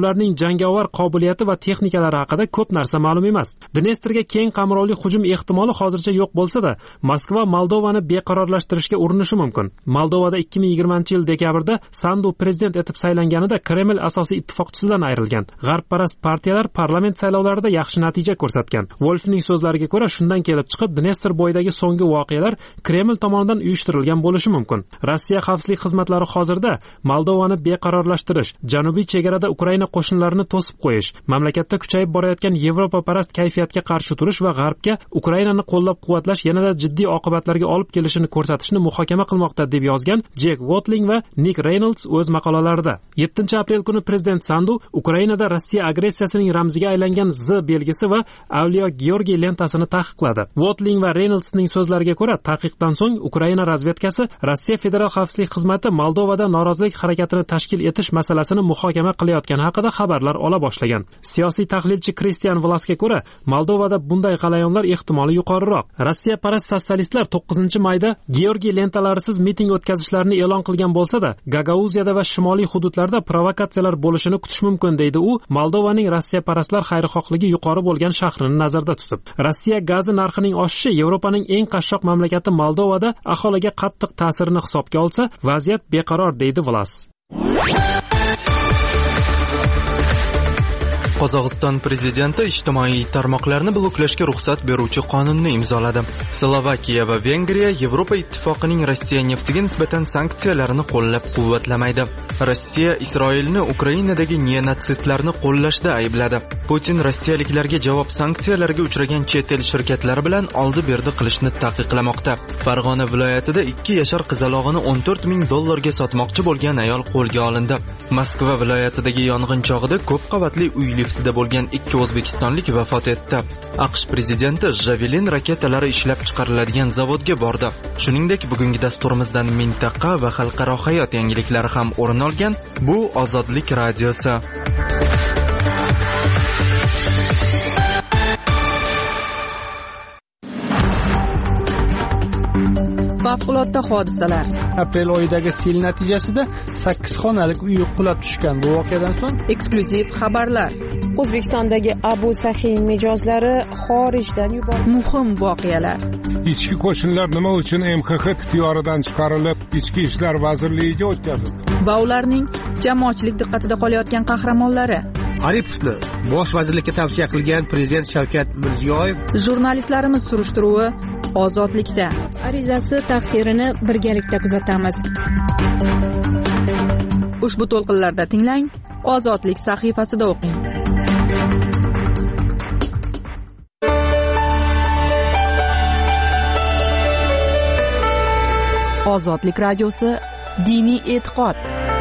ularning jangovar qobiliyati va texnikalari haqida ko'p narsa ma'lum emas. Dnestrga keng qamrovli hujum ehtimoli hozircha yo'q bo'lsa-da, Moskva Moldovani beqarorlashtirishga urinishi mumkin. Moldovada 2020-yil dekabrda Sandu prezident etib saylanganida Kreml asosiy ittifoqchisidan ayrilgan. G'arbparast partiyalar parlament saylovlarida yaxshi natija ko'rsatgan. Wolfning so'zlariga ko'ra, shundan kelib chiqib Dnestr bo'yidagi so'nggi voqealar Kreml tomonidan uyushtirilgan bo'lishi mumkin. Rossiya xavfsizlik xizmatlari hozirda Moldovani beqarorlashtirish, janubiy chegarada Ukraina qo'shinlarini to'sib qo'yish, mamlakatda kuchayib borayotgan Yevropaparast kayfiyatga qarshi turish va G'arbga Ukrainani qo'llab-quvvatlash yanada jiddiy oqibatlarga olib kelishini ko'rsatishni muhokama qilmoqda, deb yozgan Jek Watling va Nick Reynolds o'z maqolalarida. 7-aprel kuni prezident Sandu Ukrainada Rossiya agressiyasining ramziga aylangan Z belgisi va Avliyo Georgiy lentasini taqiqladi. Watling va Reynoldsning so'zlariga ko'ra, taqiqdan so'ng Ukraina razvedkasi Rossiya Federal xavfsizlik xizmati Moldovada norozilik harakatini tashkil etish masalasini muhokama qilayotgani haqida xabarlar ola boshlagan. Siyosiy tahlilchi Kristian Vlasga ko'ra, Moldovada bunday g'alayonlar ehtimoli yuqoriroq. Rossiya parast sotsialistlar 9-mayda Georgiy lentalarisiz miting o'tkazishlarini e'lon qilgan bo'lsa-da, Gagauziyada va shimoliy hududlarda provokatsiyalar bo'lishini kutish mumkin, deydi u, Moldovaning Rossiya parastlar xayrixohligi yuqori bo'lgan shahrini nazarda tutib. Rossiya gazi narxining oshishi Yevropaning eng qashshoq mamlakati Moldovada aholiga qattiq ta'sirini hisobga olsa, vaziyat beqaror, deydi Vlas. Qozog'iston prezidenti ijtimoiy tarmoqlarni bloklashga ruxsat beruvchi qonunni imzoladi. Slovakiya va Vengriya Yevropa ittifoqining Rossiya neftiga nisbatan sanksiyalarini qo'llab-quvvatlamaydi. Rossiya Isroilni Ukrainadagi neonatsistlarni qo'llashda aybladi. Putin rossiyaliklarga javob sanksiyalarga uchragan chet el shirkatlari bilan oldi-berdi qilishni taqiqlamoqda. Farg'ona viloyatida 2 yashar qizalog'ini $14,000 sotmoqchi bo'lgan ayol qo'lga olindi. Moskva viloyatidagi yong'in chog'ida ko'p qavatli uy liftida bo'lgan 2 o'zbekistonlik vafot etdi. AQSh prezidenti Javelin raketalari ishlab chiqariladigan zavodga bordi. Shuningdek, bugungi dasturimizdan mintaqa va xalqaro hayot yangiliklari ham o'rin olgan. Bu Ozodlik radiosi. Favqulodda hodisalar. Aprel oyidagi sel natijasida 8 xonalik uy qulab tushgan. Bu voqeadan so'ng eksklyuziv xabarlar. O'zbekistondagi Abu Sahin mijozlari xorijdan yuborildi. Muhim voqealar. Ichki qo'shinlar nima uchun MXX ixtiyoridan chiqarilib, Ichki ishlar vazirligiga o'tkazildi? Va ularning jamoatchilik diqqatida qolayotgan qahramonlari. Aripovni bosh vazirlikka tavsiya qilgan prezident Shavkat Mirziyoyev. Jurnalistlarimiz surishtiruvi Ozodlikda. Arizasi taqdirini birgalikda kuzatamiz. Ushbu to'lqinlarda tinglang, Ozodlik sahifasida o'qing. Ozodlik radiosi, diniy e'tiqod.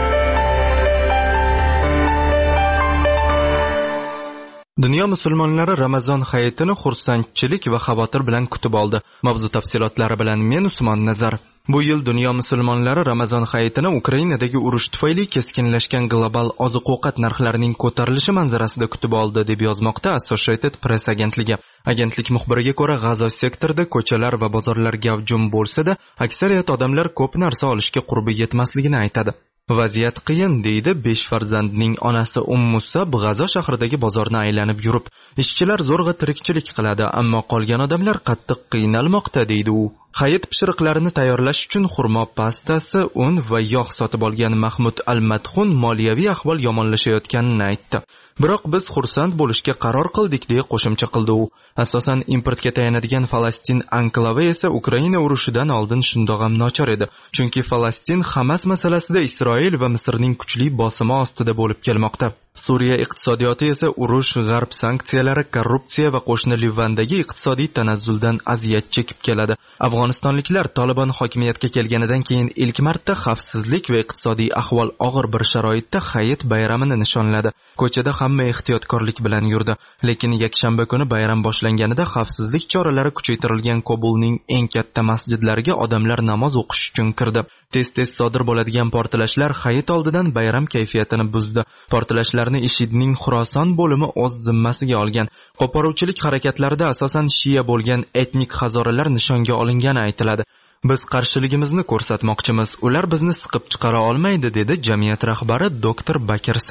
Dunyo musulmonlari Ramazon hayitini xursandchilik va xavotir bilan kutib oldi. Mavzu tafsilotlari bilan men Usmon Nazar. Bu yil dunyo musulmonlari Ramazon hayitini Ukrainadagi urush tufayli keskinlashgan global oziq-ovqat narxlarining ko'tarilishi manzarasida kutib oldi, deb yozmoqda Associated Press agentligi. Agentlik muxbiriga ko'ra, G'azo sektorida ko'chalar va bozorlar gavjum bo'lsa-da, aksariyat odamlar ko'p narsa olishga qurbi yetmasligini aytadi. Vaziyat qiyin, deydi 5 farzandning onasi Ummmusab G'azo shahridagi bozorni aylanib yurib. Ishchilar zo'rg'a tirikchilik qiladi, ammo qolgan odamlar qattiq qiynalmoqda, deydi u. Hayit pishiriqlarini tayyorlash uchun xurmo pastasi, un va yog' sotib olgan Mahmud Al-Madxun moliyaviy ahvol yomonlashayotganini aytdi. Biroq biz xursand bo'lishga qaror qildik, deya qo'shimcha qildi u. Asosan importga tayanadigan Falastin anklavi esa Ukraina urushidan oldin shundoq ham nochor edi. Chunki Falastin Hamas masalasida Isroil va Misrning kuchli bosimi ostida bo'lib kelmoqda. Suriya iqtisodiyoti esa urush, g'arb sanksiyalari, korrupsiya va qo'shni Livandagi iqtisodiy tanazzuldan aziyat chekib keladi. Afg'onistonliklar Taliban hokimiyatga kelganidan keyin ilk marta xavfsizlik va iqtisodiy ahvol og'ir bir sharoitda hayit bayramini nishonladi. Ko'chada hamma ehtiyotkorlik bilan yurdi. Lekin yakshanba kuni bayram boshlanganida xavfsizlik choralari kuchaytirilgan Kobulning eng katta masjidlariga odamlar namoz o'qish uchun kirdi. Tez-tez sodir bo'ladigan portlashlar hayit oldidan bayram kayfiyatini buzdi. Portlashlarni IShIDning Xuroson bo'limi o'z zimmasiga olgan. Qo'poruvchilik harakatlarida asosan shiya bo'lgan etnik hazoralar nishonga olingani aytiladi. Biz qarshiligimizni ko'rsatmoqchimiz. Ular bizni siqib chiqara olmaydi, dedi jamiyat rahbari Dr. Bakir Said.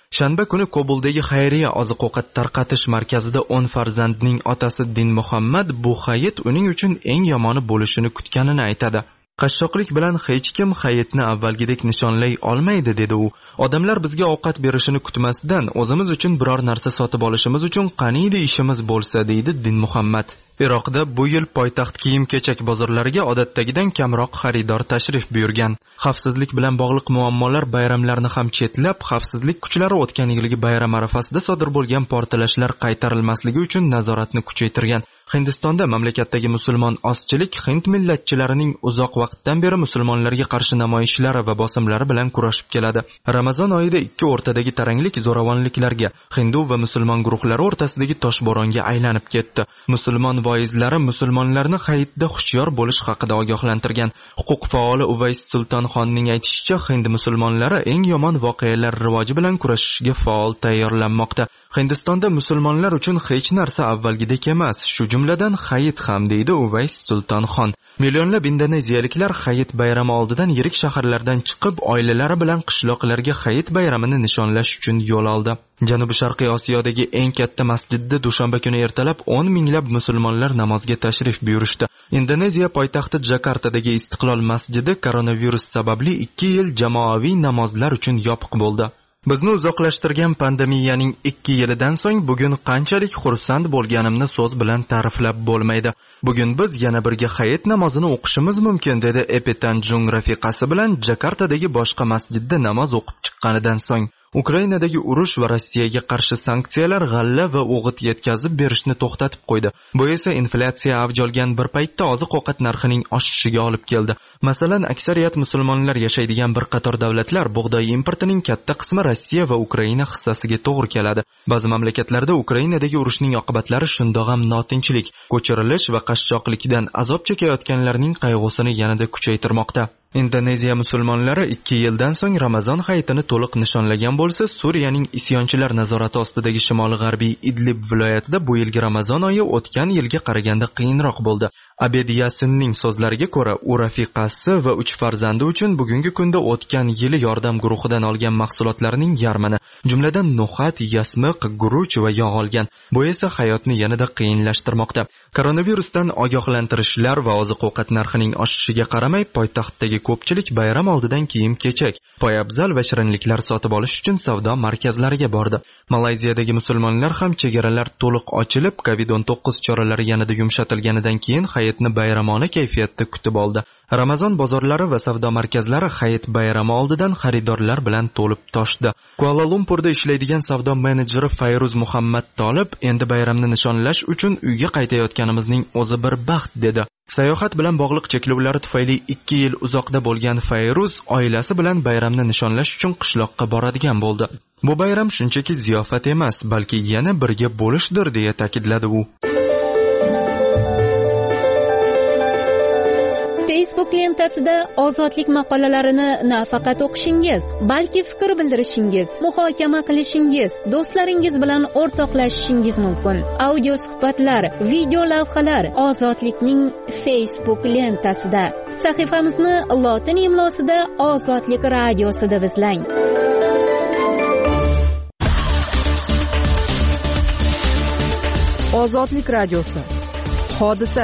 Shanba kuni Kobuldagi xayriya oziq-ovqat tarqatish markazida 10 farzandning otasi Din Muhammad bu hayit uning uchun eng yomoni bo'lishini kutganini aytadi. Qashshoqlik bilan hech kim hayitni avvalgidek nishonlay olmaydi, dedi u. Odamlar bizga ovqat berishini kutmasdan o'zimiz uchun biror narsa sotib olishimiz uchun qaniydi ishimiz bo'lsa, deydi Din Muhammad. Iroqda bu yil poytaxt kiyim-kechak bozorlariga odatdagidan kamroq xaridor tashrif buyurgan. Xavfsizlik bilan bog'liq muammolar bayramlarni ham chetlab, xavfsizlik kuchlari o'tgan yilgi bayram arafasida sodir bo'lgan portlashlar qaytarilmasligi uchun nazoratni kuchaytirgan. Hindistonda mamlakatdagi musulmon ozchilik hind millatchilarining uzoq vaqtdan beri musulmonlarga qarshi namoyishlari va bosimlari bilan kurashib keladi. Ramazon oyida ikki o'rtadagi taranglik zo'ravonliklarga, hindu va musulmon guruhlari o'rtasidagi toshbo'ronga aylanib ketdi. Musulmon voizlari musulmonlarni hayitda hushyor bo'lish haqida ogohlantirgan. Huquq faoli Uvays Sultonxonning aytishicha, hind musulmonlari eng yomon voqealar rivoji bilan kurashishga faol tayyorlanmoqda. Hindistonda musulmonlar uchun hech narsa avvalgidek emas, shu jumladan hayit ham, deydi Uvays Sultonxon. Millionlab indoneziyaliklar hayit bayrami oldidan yirik shaharlardan chiqib, oilalari bilan qishloqlarga hayit bayramini nishonlash uchun yo'l oldi. Janubi-sharqiy Osiyodagi eng katta masjidda dushanba kuni ertalab 10 minglab musulmonlar namozga tashrif buyurishdi. Indoneziya poytaxti Jakartadagi Istiqlol masjidi koronavirus sababli 2 yil jamoaviy namozlar uchun yopiq bo'ldi. Bizni uzoqlashtirgan pandemiyaning 2 yilidan so'ng bugun qanchalik xursand bo'lganimni so'z bilan ta'riflab bo'lmaydi. Bugun biz yana birga hayit namozini o'qishimiz mumkin, dedi Epitanjung rafiqasi bilan Jakartadagi boshqa masjidda namoz o'qib chiqqanidan so'ng. Ukrainadagi urush va Rossiyaga qarshi sanksiyalar g'alla va o'g'it yetkazib berishni to'xtatib qo'ydi. Bu esa inflyatsiya avj olgan bir paytda oziq-ovqat narxining oshishiga olib keldi. Masalan, aksariyat musulmonlar yashaydigan bir qator davlatlar bug'doy importining katta qismi Rossiya va Ukraina hissasiga to'g'ri keladi. Ba'zi mamlakatlarda Ukrainadagi urushning oqibatlari shundoq ham notinchlik, ko'chirilish va qashshoqlikdan azob chekayotganlarning qayg'usini yanada kuchaytirmoqda. Indoneziya musulmonlari 2 yildan so'ng Ramazon hayitini to'liq nishonlagan bo'lsa, Suriyaning isyonchilar nazorati ostidagi shimoli-g'arbiy Idlib viloyatida bu yilgi Ramazon oyi o'tgan yilga qaraganda qiyinroq bo'ldi. Abed Yasinning so'zlariga ko'ra, u rafiqasi va 3 farzandi uchun bugungi kunda o'tgan yili yordam guruhidan olgan mahsulotlarning yarmini, jumladan no'xat, yasmiq, guruch va yog' olgan. Bu esa hayotni yanada qiyinlashtirmoqda. Koronavirusdan ogohlantirishlar va oziq-ovqat narxining oshishiga qaramay, poytaxtdagi ko'pchilik bayram oldidan kiyim-kechak, poyabzal va shirinliklar sotib olish uchun savdo markazlariga bordi. Malayziyadagi musulmonlar ham chegaralar to'liq ochilib, COVID-19 choralari yanada yumshatilganidan keyin hayitni bayramona kayfiyatda kutib oldi. Ramazon bozorlari va savdo markazlari hayit bayrami oldidan xaridorlar bilan to'lib toshdi. Kuala Lumpurda ishlaydigan savdo menejeri Fayruz Muhammad Tolib, endi bayramni nishonlash uchun uyga qaytayotganimizning o'zi bir baxt, dedi. Sayohat bilan bog'liq cheklovlari tufayli 2 yil uzoqda bo'lgan Fayruz oilasi bilan bayramni nishonlash uchun qishloqqa boradigan bo'ldi. Bu bayram shunchaki ziyofat emas, balki yana birga bo'lishdir, deya ta'kidladi u. Facebook lentasida ozodlik maqolalarini nafaqat o'qishingiz, balki fikr bildirishingiz, muhokama qilishingiz, do'stlaringiz bilan o'rtoqlashishingiz mumkin. Audio suhbatlar, video lavhalar Ozodlikning Facebook lentasida. Sahifamizni lotin imlosida Ozodlik radiosi deb izlang. Ozodlik radiosi. Hodisa.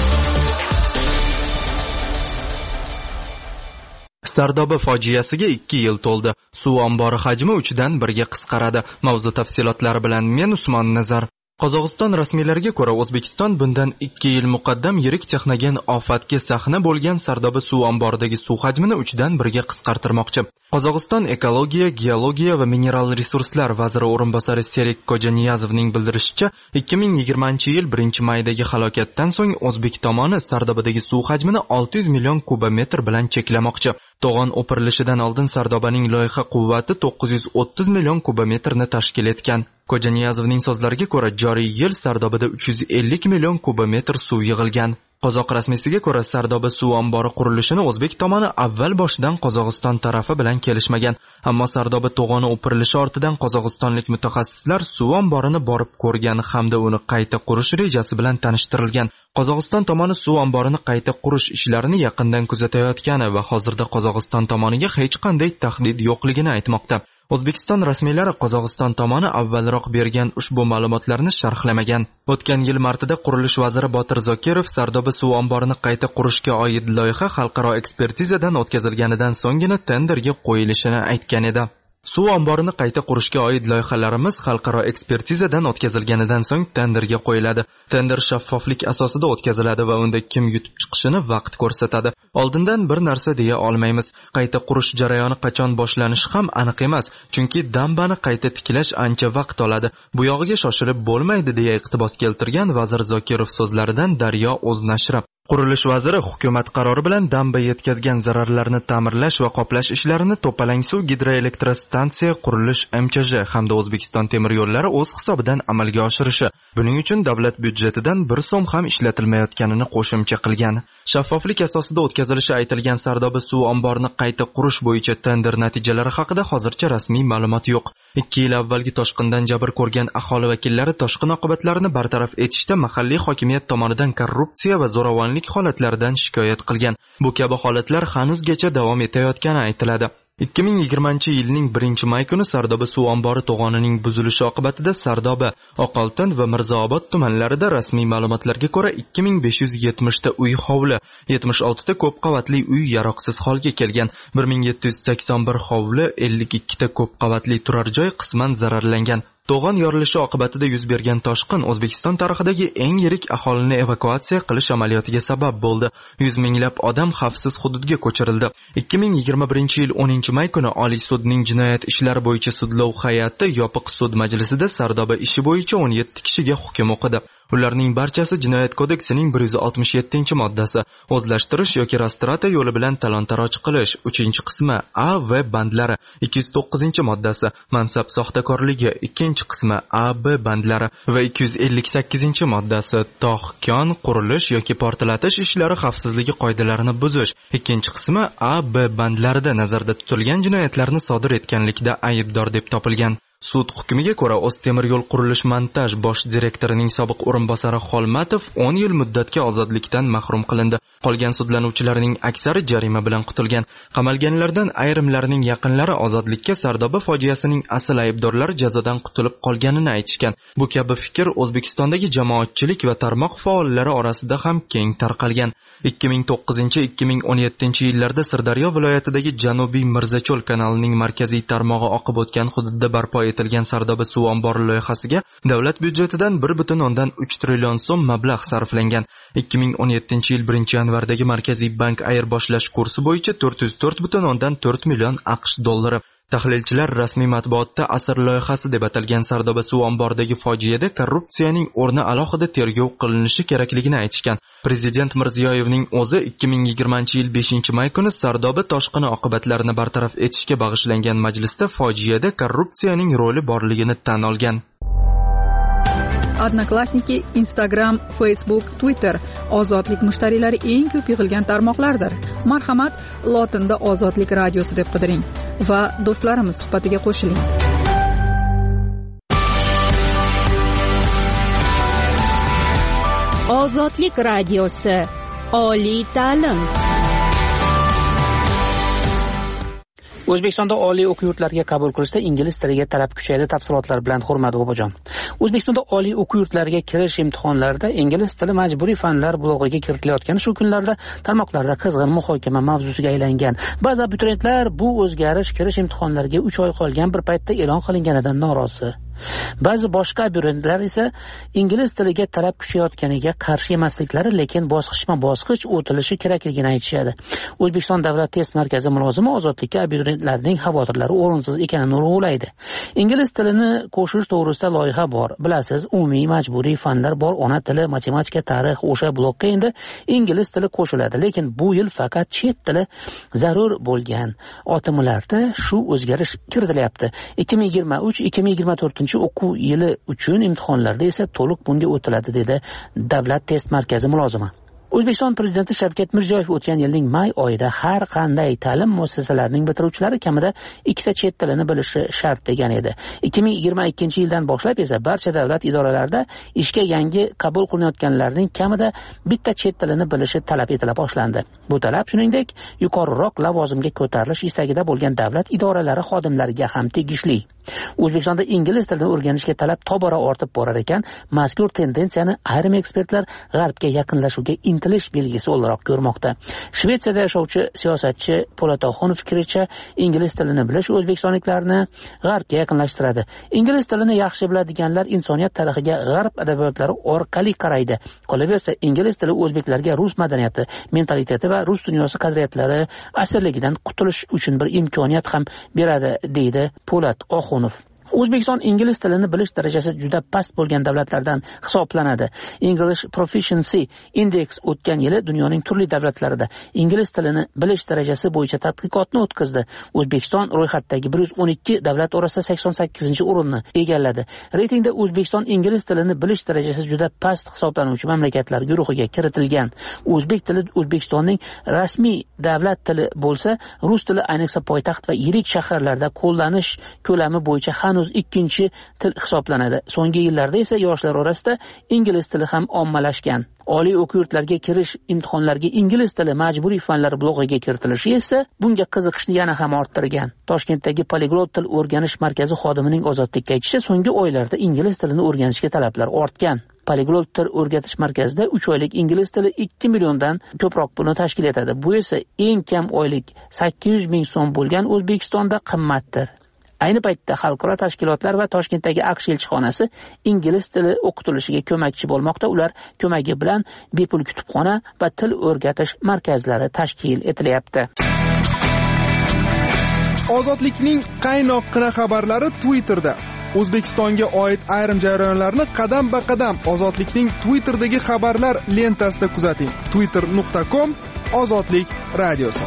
Sardoba fojiasiga 2 yil to'ldi. Suv ombori hajmi 3dan 1ga qisqaradi. Mavzu tafsilotlari bilan men Usmon Nazar. Qozog'iston rasmiylariga ko'ra, O'zbekiston bundan 2 yil muqaddam yirik texnogen ofatga sahna bo'lgan Sardoba suv omboridagi suv hajmini 3dan 1ga qisqartirmoqchi. Qozog'iston ekologiya, geologiya va mineral resurslar vaziri o'rinbosari Serik Kojaniyazovning bildirishicha, 2020-yil 1-maydagi halokatdan so'ng O'zbek tomoni Sardobadagi suv hajmini 600 million kubometr bilan cheklamoqchi. To'g'on o'pirilishidan oldin Sardobaning loyiha quvvati 930 million kubometrni tashkil etgan. Kojaniyazovning so'zlariga ko'ra, joriy yil Sardobada 350 million kubometr suv yig'ilgan. Qozoq rasmiysiga ko'ra, Sardoba suv ombori qurilishini O'zbek tomoni avval boshidan Qozog'iston tarafi bilan kelishmagan. Ammo Sardoba to'g'oni o'pirilishi ortidan qozog'istonlik mutaxassislar suv omborini borib ko'rgan hamda uni qayta qurish rejasi bilan tanishtirilgan. Qozog'iston tomoni suv omborini qayta qurish ishlarini yaqindan kuzatayotgani va hozirda Qozog'iston tomoniga hech qanday tahdid yo'qligini aytmoqda. O'zbekiston rasmiylari Qozog'iston tomoni avvalroq bergan ushbu ma'lumotlarni sharhlamagan. O'tgan yil martida qurilish vaziri Botir Zokirov Sardoba suv omborini qayta qurishga oid loyiha xalqaro ekspertizadan o'tkazilganidan so'nggina tenderga qo'yilishini aytgan edi. Suv omborini qayta qurishga oid loyihalarimiz xalqaro ekspertizadan o'tkazilganidan so'ng tenderga qo'yiladi. Tender shaffoflik asosida o'tkaziladi va unda kim yutib chiqishini vaqt ko'rsatadi. Oldindan bir narsa deya olmaymiz. Qayta qurish jarayoni qachon boshlanishi ham aniq emas, chunki dambani qayta tiklash ancha vaqt oladi. Bu yog'iga shoshilib bo'lmaydi deya iqtibos keltirgan vazir Zokirov so'zlaridan Daryo o'z nashri. Qurilish vaziri hukumat qarori bilan damba yetkazgan zararlarni ta'mirlash va qoplash ishlarini To'palang suv gidroelektrostansiya qurilish MChJ hamda O'zbekiston temir yo'llari o'z hisobidan amalga oshirishi, buning uchun davlat byudjetidan 1 so'm ham ishlatilmayotganini qo'shimcha qilgan. Shaffoflik asosida o'tkazilishi aytilgan Sardoba suv omborini qayta qurish bo'yicha tender natijalari haqida hozircha rasmiy ma'lumot yo'q. 2 yil avvalgi toshqindan jabr ko'rgan aholi vakillari toshqin oqibatlarini bartaraf etishda mahalliy hokimiyat tomonidan korrupsiya va zo'ravonlik holatlaridan shikoyat qilgan. Bu kabi holatlar hanuzgacha davom etayotgani aytiladi. 2020-yilning 1-may kuni Sardoba suv ombori to'g'onining buzilishi oqibatida Sardoba, Oqoltin va Mirzaobod tumanlarida rasmiy ma'lumotlarga ko'ra 2570 ta uy hovli, 76 ta ko'p qavatli uy yaroqsiz holga kelgan, 1781 hovli, 52 ta ko'p qavatli turar joy qisman zararlangan. To'g'on yorilishi oqibatida yuz bergan toshqin O'zbekiston tarixidagi eng yirik aholini evakuatsiya qilish amaliyotiga sabab bo'ldi. 100 minglab odam xavfsiz hududga ko'chirildi. 2021-yil 10-may kuni Oliy sudning jinoyat ishlari bo'yicha sudlov hay'ati yopiq sud majlisida Sardoba ishi bo'yicha 17 kishiga hukm o'qidi. Ularning barchasi Jinoyat kodeksining 167-moddasi, o'zlashtirish yoki rastrata yo'li bilan talon-taroj qilish, 3-qismi A va bandlari, 209-moddasi, mansab soxtakorligi, 2-qismi A, B bandlari va 258-moddasi, tog', kon, qurilish yoki portlatish ishlari xavfsizligi qoidalarini buzish, 2-qismi A, B bandlarida nazarda tutilgan jinoyatlarni sodir etganlikda aybdor deb topilgan. Sud hukmiga ko'ra O'ztemir yo'l qurilish montaj bosh direktorining sobiq o'rinbosari Xolmatov 10 yil muddatga ozodlikdan mahrum qilindi. Qolgan sudlanuvchilarning aksari jarima bilan qutulgan. Qamalganlardan ayrimlarining yaqinlari ozodlikka Sardoba fojiasining asl aybdorlari jazodan qutulib qolganini aytishgan. Bu kabi fikr O'zbekistondagi jamoatchilik va tarmoq faollari orasida ham keng tarqalgan. 2009-2017-yillarda Sirdaryo viloyatidagi Janubiy Mirzacho'l kanalining markaziy tarmog'i oqib o'tgan hududda barpo etilgan Sardoba suv ombori loyihasiga davlat byudjetidan 1,3 trillion so'm mablag' sarflangan. 2017-yil 1-yanvardagi Markaziy bank ayirboshlash kursi bo'yicha 404,4 million AQSh dollari. Tahlilchilar rasmiy matbuotda asr loyihasi deb atalgan Sardoba suv omboridagi fojiada korrupsiyaning o'rni alohida tergov qilinishi kerakligini aytishgan. Prezident Mirziyoyevning o'zi 2020-yil 5-may kuni Sardoba toshqini oqibatlarini bartaraf etishga bag'ishlangan majlisda fojiada korrupsiyaning roli borligini tan olgan. Odnoklassniki, Instagram, Facebook, Twitter ozodlik mushtariylari eng ko'p yig'ilgan tarmoqlardir. Marhamat, lotinda Ozodlik radiosi deb qidiring va do'stlarimiz suhbatiga qo'shiling. Ozodlik radiosi, oliy ta'lim. O'zbekistonda oliy o'quv yurtlariga qabul qilishda ingliz tiliga talab kuchaydi. Tafsilotlar bilan Hurmat Bobojon. O'zbekistonda oliy o'quv yurtlariga kirish imtihonlarida ingliz tili majburiy fanlar blog'iga kiritilayotgani shu kunlarda tarmoqlarda qizg'in muhokama mavzusiga aylangan. Ba'zi abituriyentlar bu o'zgarish kirish imtihonlariga 3 oy qolgan bir paytda e'lon qilinganidan norozi. Ba'zi boshqa abituriyentlar esa ingliz tiliga talab kuchayotganiga qarshi emasliklari, lekin bosqichma-bosqich o'tilishi kerakligini aytishadi. O'zbekiston Davlat test markazi mulozimi ozodlikka abituriyentlarning xavotirlari o'rinsiz ekanini urg'ulaydi. Ingliz tilini qo'shish to'g'risida loyiha bor. Bilasiz, umumiy majburiy fanlar bor, ona tili, matematika, tarix, o'sha blokka endi ingliz tili qo'shiladi, lekin bu yil faqat chet tili zarur bo'lgan otimlarda shu o'zgarish kiritilyapti. 2023-2024 o'quv yili uchun imtihonlarda esa to'liq bunga o'tiladi, dedi Davlat test markazi mulozimi. O'zbekiston prezidenti Shavkat Mirziyoyev o'tgan yilning may oyida har qanday ta'lim muassasalarining bitiruvchilari kamida 2 ta chet tilini bilishi shart degan edi. 2022-yildan boshlab esa barcha davlat idoralarida ishga yangi qabul qilinayotganlarning kamida bitta chet tilini bilishi talab etila boshlandi. Bu talab shuningdek yuqoriroq lavozimga ko'tarilish istagida bo'lgan davlat idoralari xodimlariga ham tegishli. O'zbekistonda ingliz tilini o'rganishga talab tobora ortib borar ekan, mazkur tendensiyani ayrim ekspertlar g'arbga yaqinlashuvga intilish belgisi o'laroq ko'rmoqda. Shvetsiyada yashovchi siyosatchi Po'lat Oxunov fikricha, ingliz tilini bilish o'zbekistonliklarni g'arbga yaqinlashtiradi. Ingliz tilini yaxshi biladiganlar insoniyat tarixiga g'arb adabiyotlari orqali qaraydi. Qolaversa, ingliz tili o'zbeklarga rus madaniyati, mentaliteti va rus dunyosi qadriyatlari asirligidan qutulish uchun bir imkoniyat ham beradi, deydi Po'lat Oxunov. O'zbekiston ingliz tilini bilish darajasi juda past bo'lgan davlatlardan hisoblanadi. English Proficiency Index o'tgan yili dunyoning turli davlatlarida ingliz tilini bilish darajasi bo'yicha tadqiqotni o'tkazdi. O'zbekiston ro'yxatdagi 112 davlat orasida 88-o'rinni egalladi. Reytingda O'zbekiston ingliz tilini bilish darajasi juda past hisoblanuvchi mamlakatlar guruhiga kiritilgan. O'zbek tili O'zbekistonning rasmiy davlat tili bo'lsa, rus tili ayniqsa poytaxt va yirik shaharlarda qo'llanish ko'lami bo'yicha hanuz ikkinchi til hisoblanadi. So'nggi yillarda esa yoshlar orasida ingliz tili ham ommalashgan. Oliy o'quv yurtlariga kirish imtihonlariga ingliz tili majburiy fanlar blog'iga kiritilishi esa bunga qiziqishni yana ham orttirgan. Toshkentdagi Poliglot til o'rganish markazi xodimining ozodlikka aytishicha, so'nggi oylarda ingliz tilini o'rganishga talablar ortgan. Poliglot til o'rgatish markazida 3 oylik ingliz tili 2 milliondan ko'proq pulni tashkil etadi. Bu esa eng kam oylik 800 ming so'm bo'lgan O'zbekistonda qimmatdir. Ayni paytda xalqaro tashkilotlar va Toshkentdagi AQSh elchixonasi ingliz tili o'qitilishiga ko'makchi bo'lmoqda. Ular ko'magi bilan bepul kutubxona va til o'rgatish markazlari tashkil etilyapti. Ozodlikning qaynoqqina xabarlari Twitterda. O'zbekistonga oid ayrim jarayonlarni qadam-ba-qadam Ozodlikning Twitterdagi xabarlar lentasida kuzating. twitter.com Ozodlik radiosi.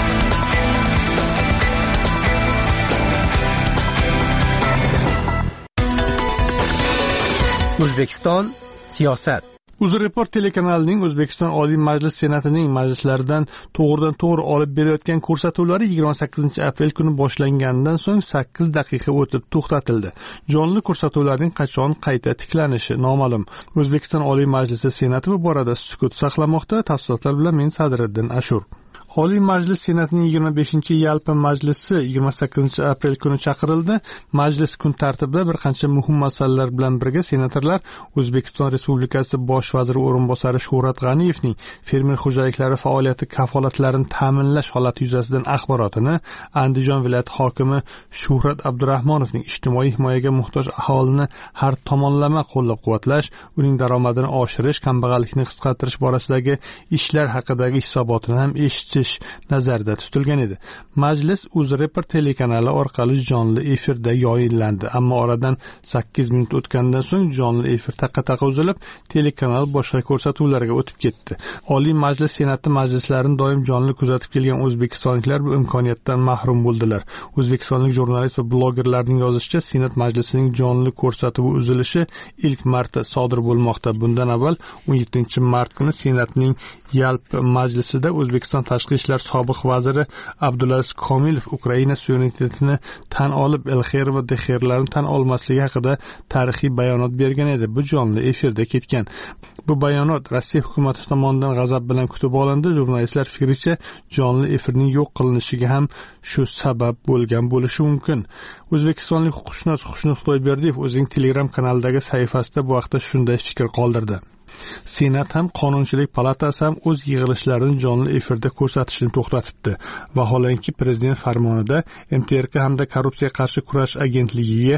O'zbekiston siyosat. UzReport telekanalining O'zbekiston Oliy Majlis Senatining majlislaridan to'g'ridan-to'g'ri olib berayotgan ko'rsatuvlari 28-aprel kuni boshlanganidan so'ng 8 daqiqa o'tib to'xtatildi. Jonli ko'rsatuvlarning qachon qayta tiklanishi noma'lum. O'zbekiston Oliy Majlisi Senati bu borada sukut saqlamoqda. Tafsilotlar bilan men Sadriddin Ashur. Oliy Majlis Senatining 25-yalpi majlisi 28-aprel kuni chaqirildi. Majlis kun tartibida bir qancha muhim masalalar bilan birga senatorlar O'zbekiston Respublikasi Bosh vaziri o'rinbosari Shuhrat G'aniyevning fermer xo'jaliklari faoliyati kafolatlarini ta'minlash holati yuzasidan axborotini, Andijon viloyati hokimi Shuhrat Abdurahmonovning ijtimoiy himoyaga muhtoj aholini har tomonlama qo'llab-quvvatlash, uning daromadini oshirish, kambag'allikni qisqartirish borasidagi ishlar haqidagi hisobotini ham eshitish nazarda tutilgan edi. Majlis UzReport telekanali orqali jonli efirda yoyinlandi, ammo oradan 8 minut o'tgandan so'ng jonli efir taqa-taqa uzilib, telekanal boshqa ko'rsatuvlarga o'tib ketdi. Oliy Majlis Senati majlislarini doim jonli kuzatib kelgan o'zbekistonliklar bu imkoniyatdan mahrum bo'ldilar. O'zbekistonlik jurnalist va blogerlarning yozishicha, Senat majlisining jonli ko'rsatuvi uzilishi ilk marta sodir bo'lmoqda. Bundan avval 17-mart kuni Senatning yalpi majlisida O'zbekiston tashqi ishlar sobiq vaziri Abdulaziz Komilov Ukraina suverenitetini tan olib, Elxer va Dexerlarni tan olmasligi haqida tarixiy bayonot bergan edi. Bu jonli efirda ketgan. Bu bayonot Rossiya hukumati tomonidan g'azab bilan kutib olindi. Jurnalistlar fikricha, jonli efirning yo'q qilinishiga ham shu sabab bo'lgan bo'lishi mumkin. O'zbekistonlik huquqshunos Xushnud Xudoyberdiyev o'zining Telegram kanalidagi sahifasida bu haqda shunday fikr qoldirdi. Senat ham Qonunchilik palatasi ham o'z yig'ilishlarini jonli efirda ko'rsatishni to'xtatibdi. Vaholanki prezident farmonida MTRK hamda Korrupsiya qarshi kurash agentligiga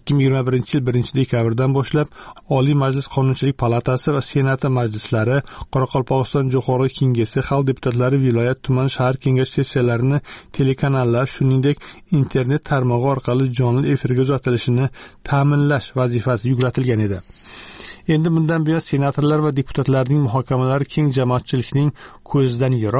2021 yil 1-dekabrdan boshlab Oliy Majlis Qonunchilik palatasi va Senati majlislari, Qoraqalpog'iston Jo'qorg'i Kengashi, xalq deputatlari, viloyat, tuman, shahar kengash sessiyalarini telekanallar, shuningdek internet tarmog'i orqali jonli efirga uzatilishini ta'minlash vazifasi yuklatilgan edi. Endi bundan buyon senatorlar va deputatlarning muhokamalari keng jamoatchilikning ko'zidan yiroq,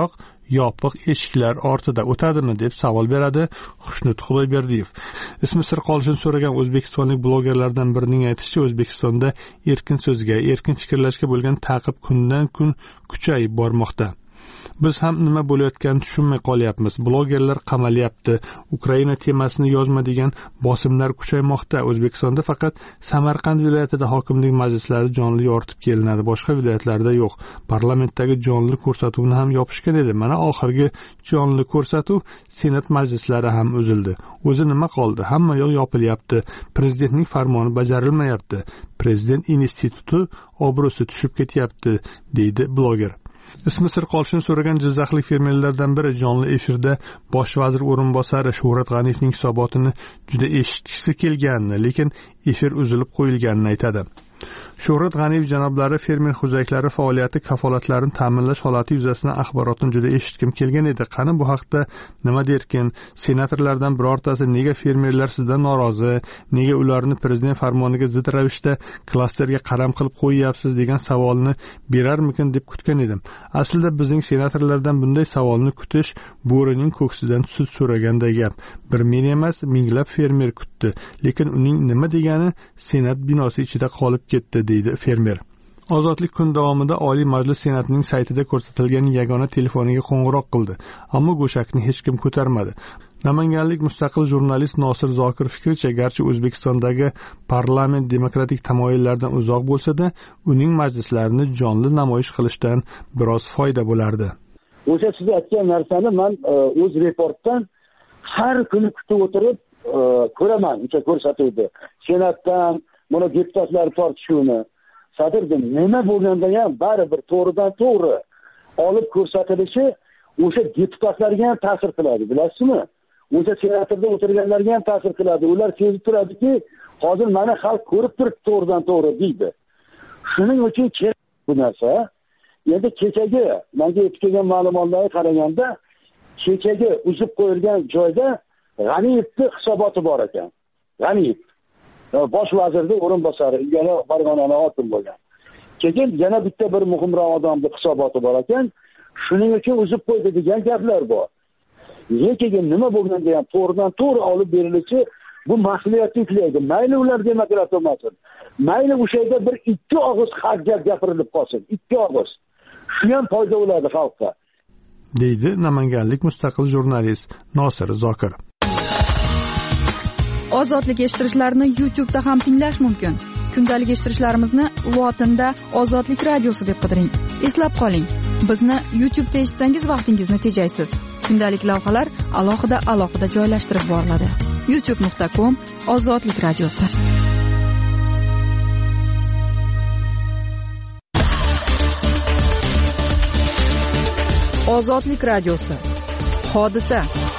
yopiq eshiklar ortida o'tadimi deb savol beradi Xushnud Xudoyberdiyev. Ismi sir qolishini so'ragan o'zbekistonlik blogerlardan birining aytishicha, O'zbekistonda erkin so'zga, erkin fikrlashga bo'lgan ta'qib kundan kun kuchayib bormoqda. Biz ham nima bo'layotganini tushunmay qolyapmiz. Blogerlar qamalyapti. Ukraina temasini yozma degan bosimlar kuchaymoqda. O'zbekistonda faqat Samarqand viloyatida hokimlik majlislari jonli yoritib kelinadi. Boshqa viloyatlarda yo'q. Parlamentdagi jonli ko'rsatuvni ham yopishgan edi. Mana oxirgi jonli ko'rsatuv Senat majlislari ham uzildi. O'zi nima qoldi? Hamma yo'q yopilyapti. Prezidentning farmoni bajarilmayapti. Prezident instituti obro'si tushib ketyapti, deydi bloger. Ismi sir qolishini so'ragan jizzaxlik fermerlardan biri jonli efirda bosh vazir o'rinbosari Shuhrat G'aniyevning hisobotini juda eshitgisi kelganini, lekin efir uzilib qo'yilganini aytadi. Shuhrat G'aniyev janoblari fermer xo'jaliklari faoliyati kafolatlarini ta'minlash holati yuzasidan axborotni juda eshitkim kelgan edi. Qani bu haqda nima derkin? Senatorlardan birortasi nega fermerlar sizdan norozi, nega ularni prezident farmoniga zid ravishda klasterga qaram qilib qo'yyapsiz degan savolni berarmikin deb kutgan edim. Aslida bizning senatorlardan bunday savolni kutish bo'rining ko'ksidan sut so'raganday gap. Bir men emas, minglab fermer kutdi, lekin uning nima degani senat binosi ichida qolib ketdi, deydi fermer. Ozodlik kun davomida Oliy Majlis Senatining saytida ko'rsatilgan yagona telefoniga qo'ng'iroq qildi, ammo go'shakni hech kim ko'tarmadi. Namanganlik mustaqil jurnalist Nosir Zokir fikricha, garchi O'zbekistondagi parlament demokratik tamoyillardan uzoq bo'lsa-da, uning majlislarini jonli namoyish qilishdan biroz foyda bo'lardi. O'sha siz aytgan narsani men o'z reportdan har kuni kutib o'tirib ko'raman, o'sha ko'rsatuvdi. Senatdan buni deputatlar tortishuvini sadirdim. Nima bo'lganda ham baribir to'g'ridan to'g'ri olib ko'rsatilishi o'sha deputatlarga ham ta'sir qiladi, bilasizmi? O'sha senatorda o'tirganlarga ham ta'sir qiladi. Ular sezib turadiki, hozir mana xalq ko'rib turibdi to'g'ridan to'g'ri deydi. Shuning uchun bu narsa endi kechagi menga yetib kelgan ma'lumotlarga qaraganda, kechagi uzib qo'yilgan joyda G'aniyevning hisoboti bor ekan. G'aniyev bosh vazirning o'rinbosari, ilgari Farg'onani hokim bo'lgan. Keyin yana bitta bir muhimroq odamning hisoboti bor ekan. Shuning uchun uzib qo'ydi degan gaplar bor. Lekin nima bo'lganda ham to'g'ridan to'g'ri olib berilishi bu mas'uliyatni yuklaydi. Mayli ular demokrat bo'lmasin. Mayli o'sha yerda bir ikki og'iz haq gap gapirilib qolsin. Ikki og'iz. Shu ham foyda bo'ladi xalqqa, deydi namanganlik mustaqil jurnalist Nosir Zokir. Ozodlik eshittirishlarni YouTube'da ham tinglash mumkin. Kundalik eshittirishlarimizni lotinda Ozodlik radiosi deb qidiring. Eslab qoling, bizni YouTube'da eshitsangiz vaqtingizni tejaysiz. Kundalik lavhalar alohida joylashtirib boriladi. youtube.com/Ozodlik radiosi. Ozodlik radiosi. Hodisa.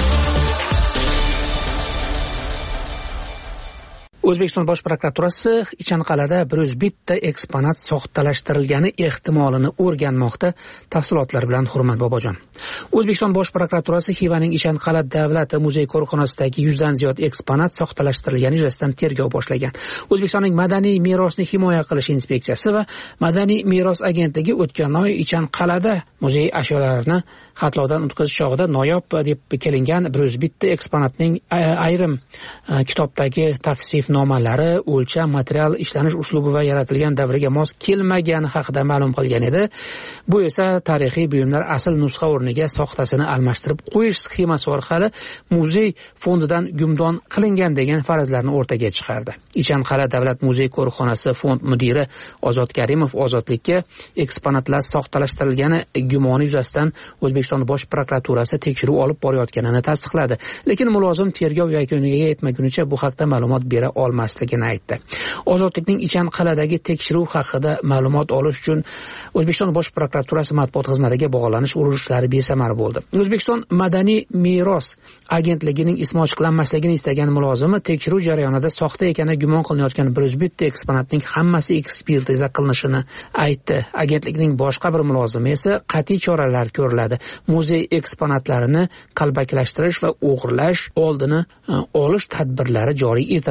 O'zbekiston Bosh prokuraturasi Ichanqal'ada 101 eksponat soxtalashtirilgani ehtimolini o'rganmoqda. Tafsilotlar bilan Hurmat Bobojon. O'zbekiston Bosh prokuraturasi Xivaning Ichanqal'a davlat muzey qo'riqxonasidagi 100 dan ziyod eksponat soxtalashtirilgani yuzasidan tergov boshlagan. O'zbekistonning madaniy merosni himoya qilish inspeksiyasi va Madaniy meros agentligi o'tgan oy Ichanqal'ada muzey ashyolarini xatlovdan o'tkazish chog'ida noyob deb kelingan 101 eksponatning ayrim kitobdagi tavsif nomalari, o'lcham, material ishlanish uslubi va yaratilgan davriga mos kelmagani haqida ma'lum qilgan edi. Bu esa tarixiy buyumlar asl nusxa o'rniga soxtasini almashtirib qo'yish sxemasi orqali muzey fondidan gumdon qilingan degan farazlarni o'rtaga chiqardi. Ichanqal'a davlat muzey qo'riqxonasi fond mudiri Ozod Karimov Ozodlikka eksponatlar soxtalashtirilgani gumoni yuzasidan O'zbekiston Bosh prokuraturasi tekshiruv olib borayotganini tasdiqladi. Lekin mulozim tergov yakuniga yetmagunicha bu haqda ma'lumot bera olmasligini aytdi. Ozodlikning Ichanqal'adagi tekshiruv haqida ma'lumot olish uchun O'zbekiston Bosh prokuraturasi matbuot xizmatiga bog'lanish urunishlari besamar bo'ldi. O'zbekiston Madaniy meros agentligining ismi ochiqlanmasligini istagan mulozimi tekshiruv jarayonida soxta ekani gumon qilinayotgan 101 eksponatning hammasi ekspertiza qilinishini aytdi. Agentlikning boshqa bir mulozimi esa qat'iy choralar ko'riladi. Muzey eksponatlarini qalbakilashtirish va o'g'irlash oldini olish tadbirlari joriy etiladi dedi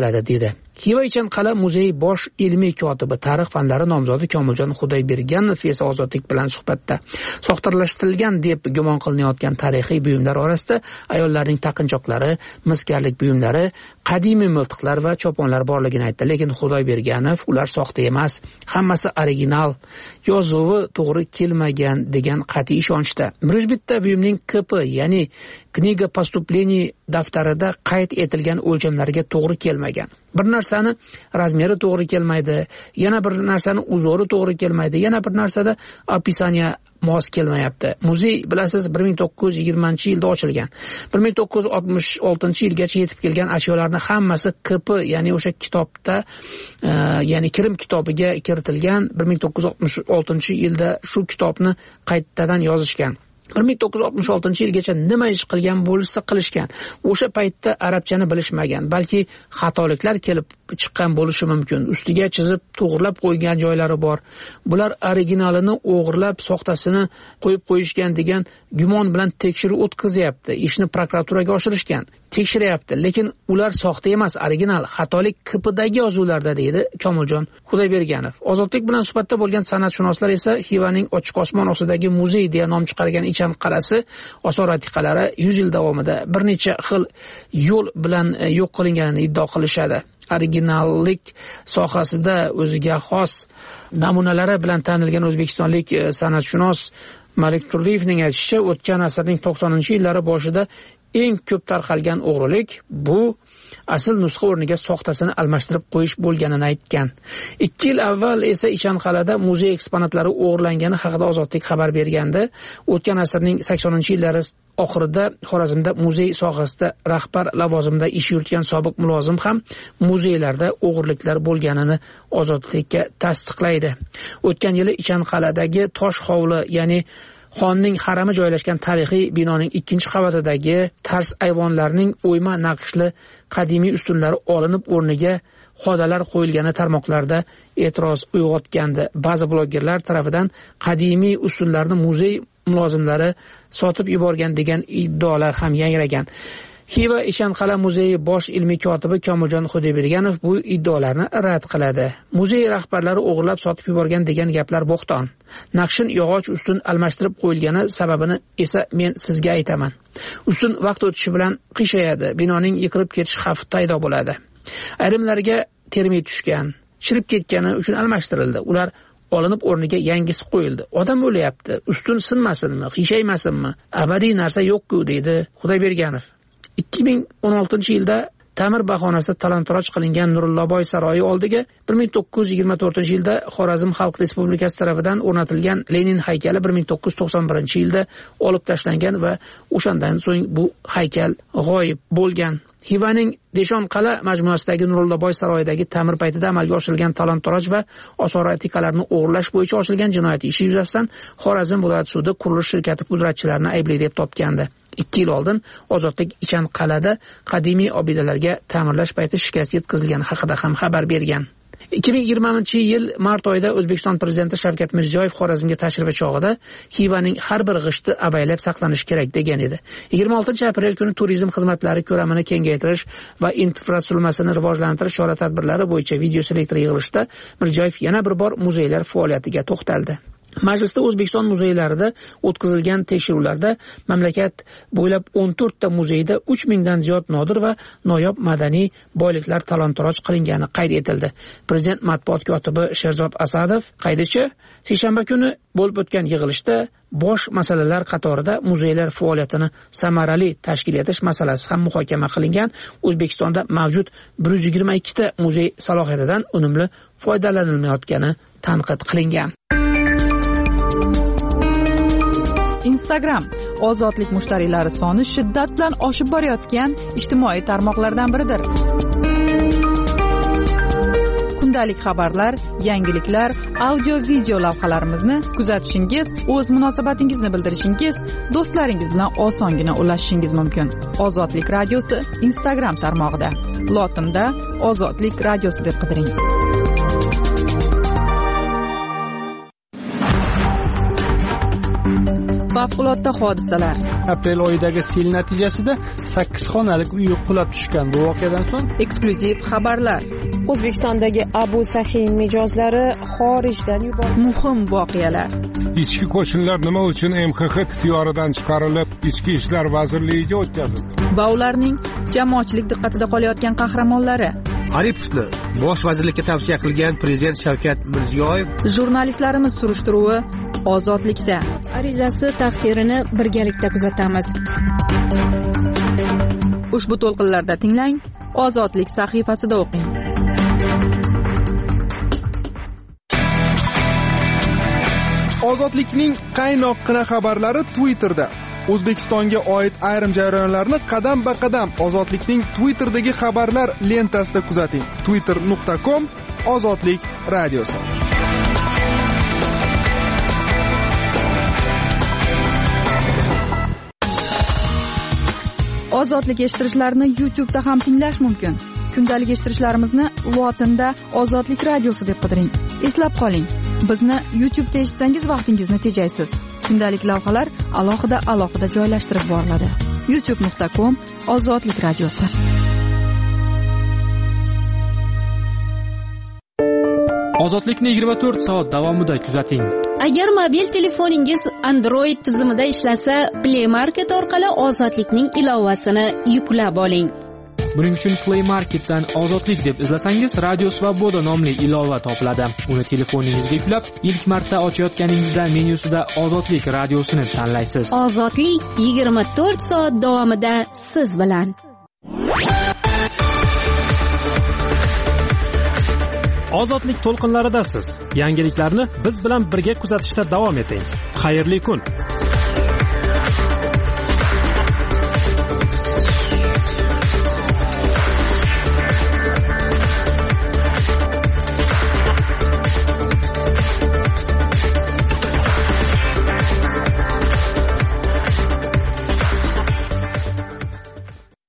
edi. Xiva Ichanqal'a muzeyi bosh ilmiy kotibi, tarix fanlari nomzodi Komiljon Xudoyberganov esa Ozodlik bilan suhbatda soxtalashtirilgan deb gumon qilinayotgan tarixiy buyumlar orasida ayollarning taqinchoqlari, miskarlik buyumlari, qadimiy miltiqlar va choponlar borligini aytdi. Lekin Xudoyberganov ular soxta emas, hammasi original, yozuvi to'g'ri kelmagan degan qat'iy ishonchda. Bitta buyumning KP, ya'ni Kniga поступлений daftarida qayd etilgan o'lchamlarga to'g'ri kelmagan. Bir narsani razmeri to'g'ri kelmaydi, yana bir narsani uzori to'g'ri kelmaydi, yana bir narsada opisaniya mos kelmayapti. Muzey bilasiz 1920-yilda ochilgan. 1966-yilgacha yetib kelgan ashyolarning hammasi KP, ya'ni o'sha kitobda, ya'ni kirim kitobiga kiritilgan. 1966-yilda shu kitobni qaytadan yozishgan. 1966-yilgacha nima ish qilgan bo'lsa qilishgan. O'sha paytda arabchani bilishmagan, balki xatoliklar kelib chiqqan bo'lishi mumkin. Ustiga chizib to'g'rilab qo'ygan joylari bor. Bular originalini o'g'irlab, soxtasini qo'yib qo'yishgan degan gumon bilan tekshiruv o'tkazyapti. Ishni prokuraturaga oshirishgan. Tekshiryapti, lekin ular soxta emas, original. Xatolik KPdagi yozuvlarda, deydi Komiljon Xudoyberganov. Ozodlik bilan suhbatda bo'lgan san'atshunoslar esa Xivaning ochiq osmon ostidagi muzey deya nom chiqargan Ichanqal'asi asoratiqalari 100 yil davomida bir necha xil yo'l bilan yo'q qilinganini iddao qilishadi. Originallik sohasida o'ziga xos namunalari bilan tanilgan o'zbekistonlik san'atshunos Malik Turdiyevning aytishicha, o'tgan asrning 90-yillari boshida eng ko'p tarqalgan o'g'rilik bu asl nusxa o'rniga soxtasini almashtirib qo'yish bo'lganini aytgan. 2 yil avval esa Ichanqal'da muzey eksponatlari o'g'irlangani haqida Ozodlik xabar bergandi. O'tgan asrning 80-yillari oxirida Xorazmda muzey sohasida rahbar lavozimida ish yuritgan sobiq mulozim ham muzeylarda o'g'irliklar bo'lganini Ozodlikka tasdiqlaydi. O'tgan yili Ichanqal'dagi tosh hovli, ya'ni xonning harami joylashgan tarixiy binoning 2-qavatidagi tars ayvonlarning o'yma naqshli qadimiy ustunlari olinib, o'rniga xodalar qo'yilgani tarmoqlarda e'tiroz uyg'otgandi. Ba'zi blogerlar tarafidan qadimiy ustunlarni muzey mulozimlari sotib yuborgan degan iddaolar ham yangragan. Xiva Ichanqal'a muzeyi bosh ilmiy kotibi Komiljon Xudoyberganov bu iddaolarni rad qiladi. Muzey rahbarlari o'g'irlab sotib yuborgan degan gaplar bo'xton. Naqshin yog'och ustun almashtirib qo'yilgani sababini esa men sizga aytaman. Ustun vaqt o'tishi bilan qiyshayadi, binoning yiqilib ketish xavfi paydo bo'ladi. Ayrimlarga termit tushgan, chirib ketgani uchun almashtirildi. Ular olinib o'rniga yangisi qo'yildi. Odam o'lyapti, ustun sinmasinmi, qiyshaymasinmi? Abadiy narsa yo'q-ku, deydi Xudoyberganov. 2016-yilda ta'mir bahonasida talon-toroj qilingan Nurillaboy saroyi oldiga 1924-yilda Xorazm Xalq Respublikasi tomonidan o'rnatilgan Lenin haykali 1991-yilda olib tashlangan va o'shandan so'ng bu haykal g'oyib bo'lgan. Xivaning Deshonqal'a majmuasidagi Nurillaboy saroyidagi ta'mir paytida amalga oshirilgan talon-toroj va asoratiqalarni o'g'irlash bo'yicha ochilgan jinoyat ishi yuzasidan Xorazm viloyat sudi qurilish shirkati pudratchilarini aybli deb topgandi. 2 yil oldin Ozodlik Ichanqal'da qadimiy obidalarga ta'mirlash payti shikast yetkazilgani haqida ham xabar bergan. 2020-yil mart oyida O'zbekiston prezidenti Shavkat Mirziyoyev Xorazmga tashrifi chog'ida Xivaning har bir g'ishti avaylab saqlanishi kerak degan edi. 26-aprel kuni turizm xizmatlari ko'lamini kengaytirish va infratuzilmasini rivojlantirish chora-tadbirlari bo'yicha videoselektor yig'ilishida Mirziyoyev yana bir bor muzeylar faoliyatiga to'xtaldi. Majlisda O'zbekiston muzeylarida o'tkazilgan tekshiruvlarda mamlakat bo'ylab 14 ta muzeyda 3000 dan ziyod nodir va noyob madaniy boyliklar talon-toroj qilingani qayd etildi. Prezident matbuot kotibi Sherzod Asadov qaydicha, seshanba kuni bo'lib o'tgan yig'ilishda bosh masalalar qatorida muzeylar faoliyatini samarali tashkil etish masalasi ham muhokama qilingan. O'zbekistonda mavjud 122 ta muzey salohiyatidan unumli foydalanilmayotgani tanqid qilingan. Instagram ozodlik mushtariylari soni shiddat bilan oshib borayotgan ijtimoiy tarmoqlardan biridir. Kundalik xabarlar, yangiliklar, audio-video lavhalarimizni kuzatishingiz, o'z munosabatingizni bildirishingiz, do'stlaringiz bilan osongina ulashishingiz mumkin. Ozodlik radiosi Instagram tarmog'ida. Lotinda Ozodlik radiosi deb qidiring. favqulodda hodisalar. Aprel oyidagi sel natijasida 8 xonalik uy qulab tushgan. Bu voqeadan so'ng eksklyuziv xabarlar. O'zbekistondagi Abu Saxiy mijozlari xorijdan yuborildi. Muhim voqealar. Ichki qo'shinlar nima uchun MXX ixtiyoridan chiqarilib, Ichki ishlar vazirligiga o'tkazildi? Va ularning jamoatchilik diqqatida qolayotgan qahramonlari. Aripovni bosh vazirlikka tavsiya qilgan prezident Shavkat Mirziyoyev. Jurnalistlarimiz surishtiruvi Ozodlikda. Arizasi taqdirini birgalikda kuzatamiz. Ushbu to'lqinlarda tinglang, Ozodlik sahifasida o'qing. Ozodlikning qaynoqqina xabarlari Twitterda. O'zbekistonga oid ayrim jarayonlarni qadam-ba-qadam Ozodlikning Twitterdagi xabarlar lentasida kuzating. twitter.com Ozodlik radiosi. Ozodlik eshittirishlarini YouTube'da ham tinglash mumkin. Kundalik eshittirishlarimizni lotinda Ozodlik radiosi deb qidiring. Eslab qoling, bizni YouTube'da eshitsangiz vaqtingizni tejaysiz. Kundalik lavhalar alohida joylashtirib boriladi. youtube.com Ozodlik radiosi. Ozodlikni 24 soat davomida kuzating. Agar mobil telefoningiz Android tizimida ishlasa, Play Market orqali Ozodlikning ilovasini yuklab oling. Buning uchun Play Marketdan Ozodlik deb izlasangiz, Radio Svoboda nomli ilova topiladi. Uni telefoningizga yuklab, ilk marta ochayotganingizda menyusida Ozodlik radiosini tanlaysiz. Ozodlik 24 soat davomida siz bilan. Ozodlik to'lqinlaridasiz. Yangiliklarni biz bilan birga kuzatishda davom eting. Xayrli kun.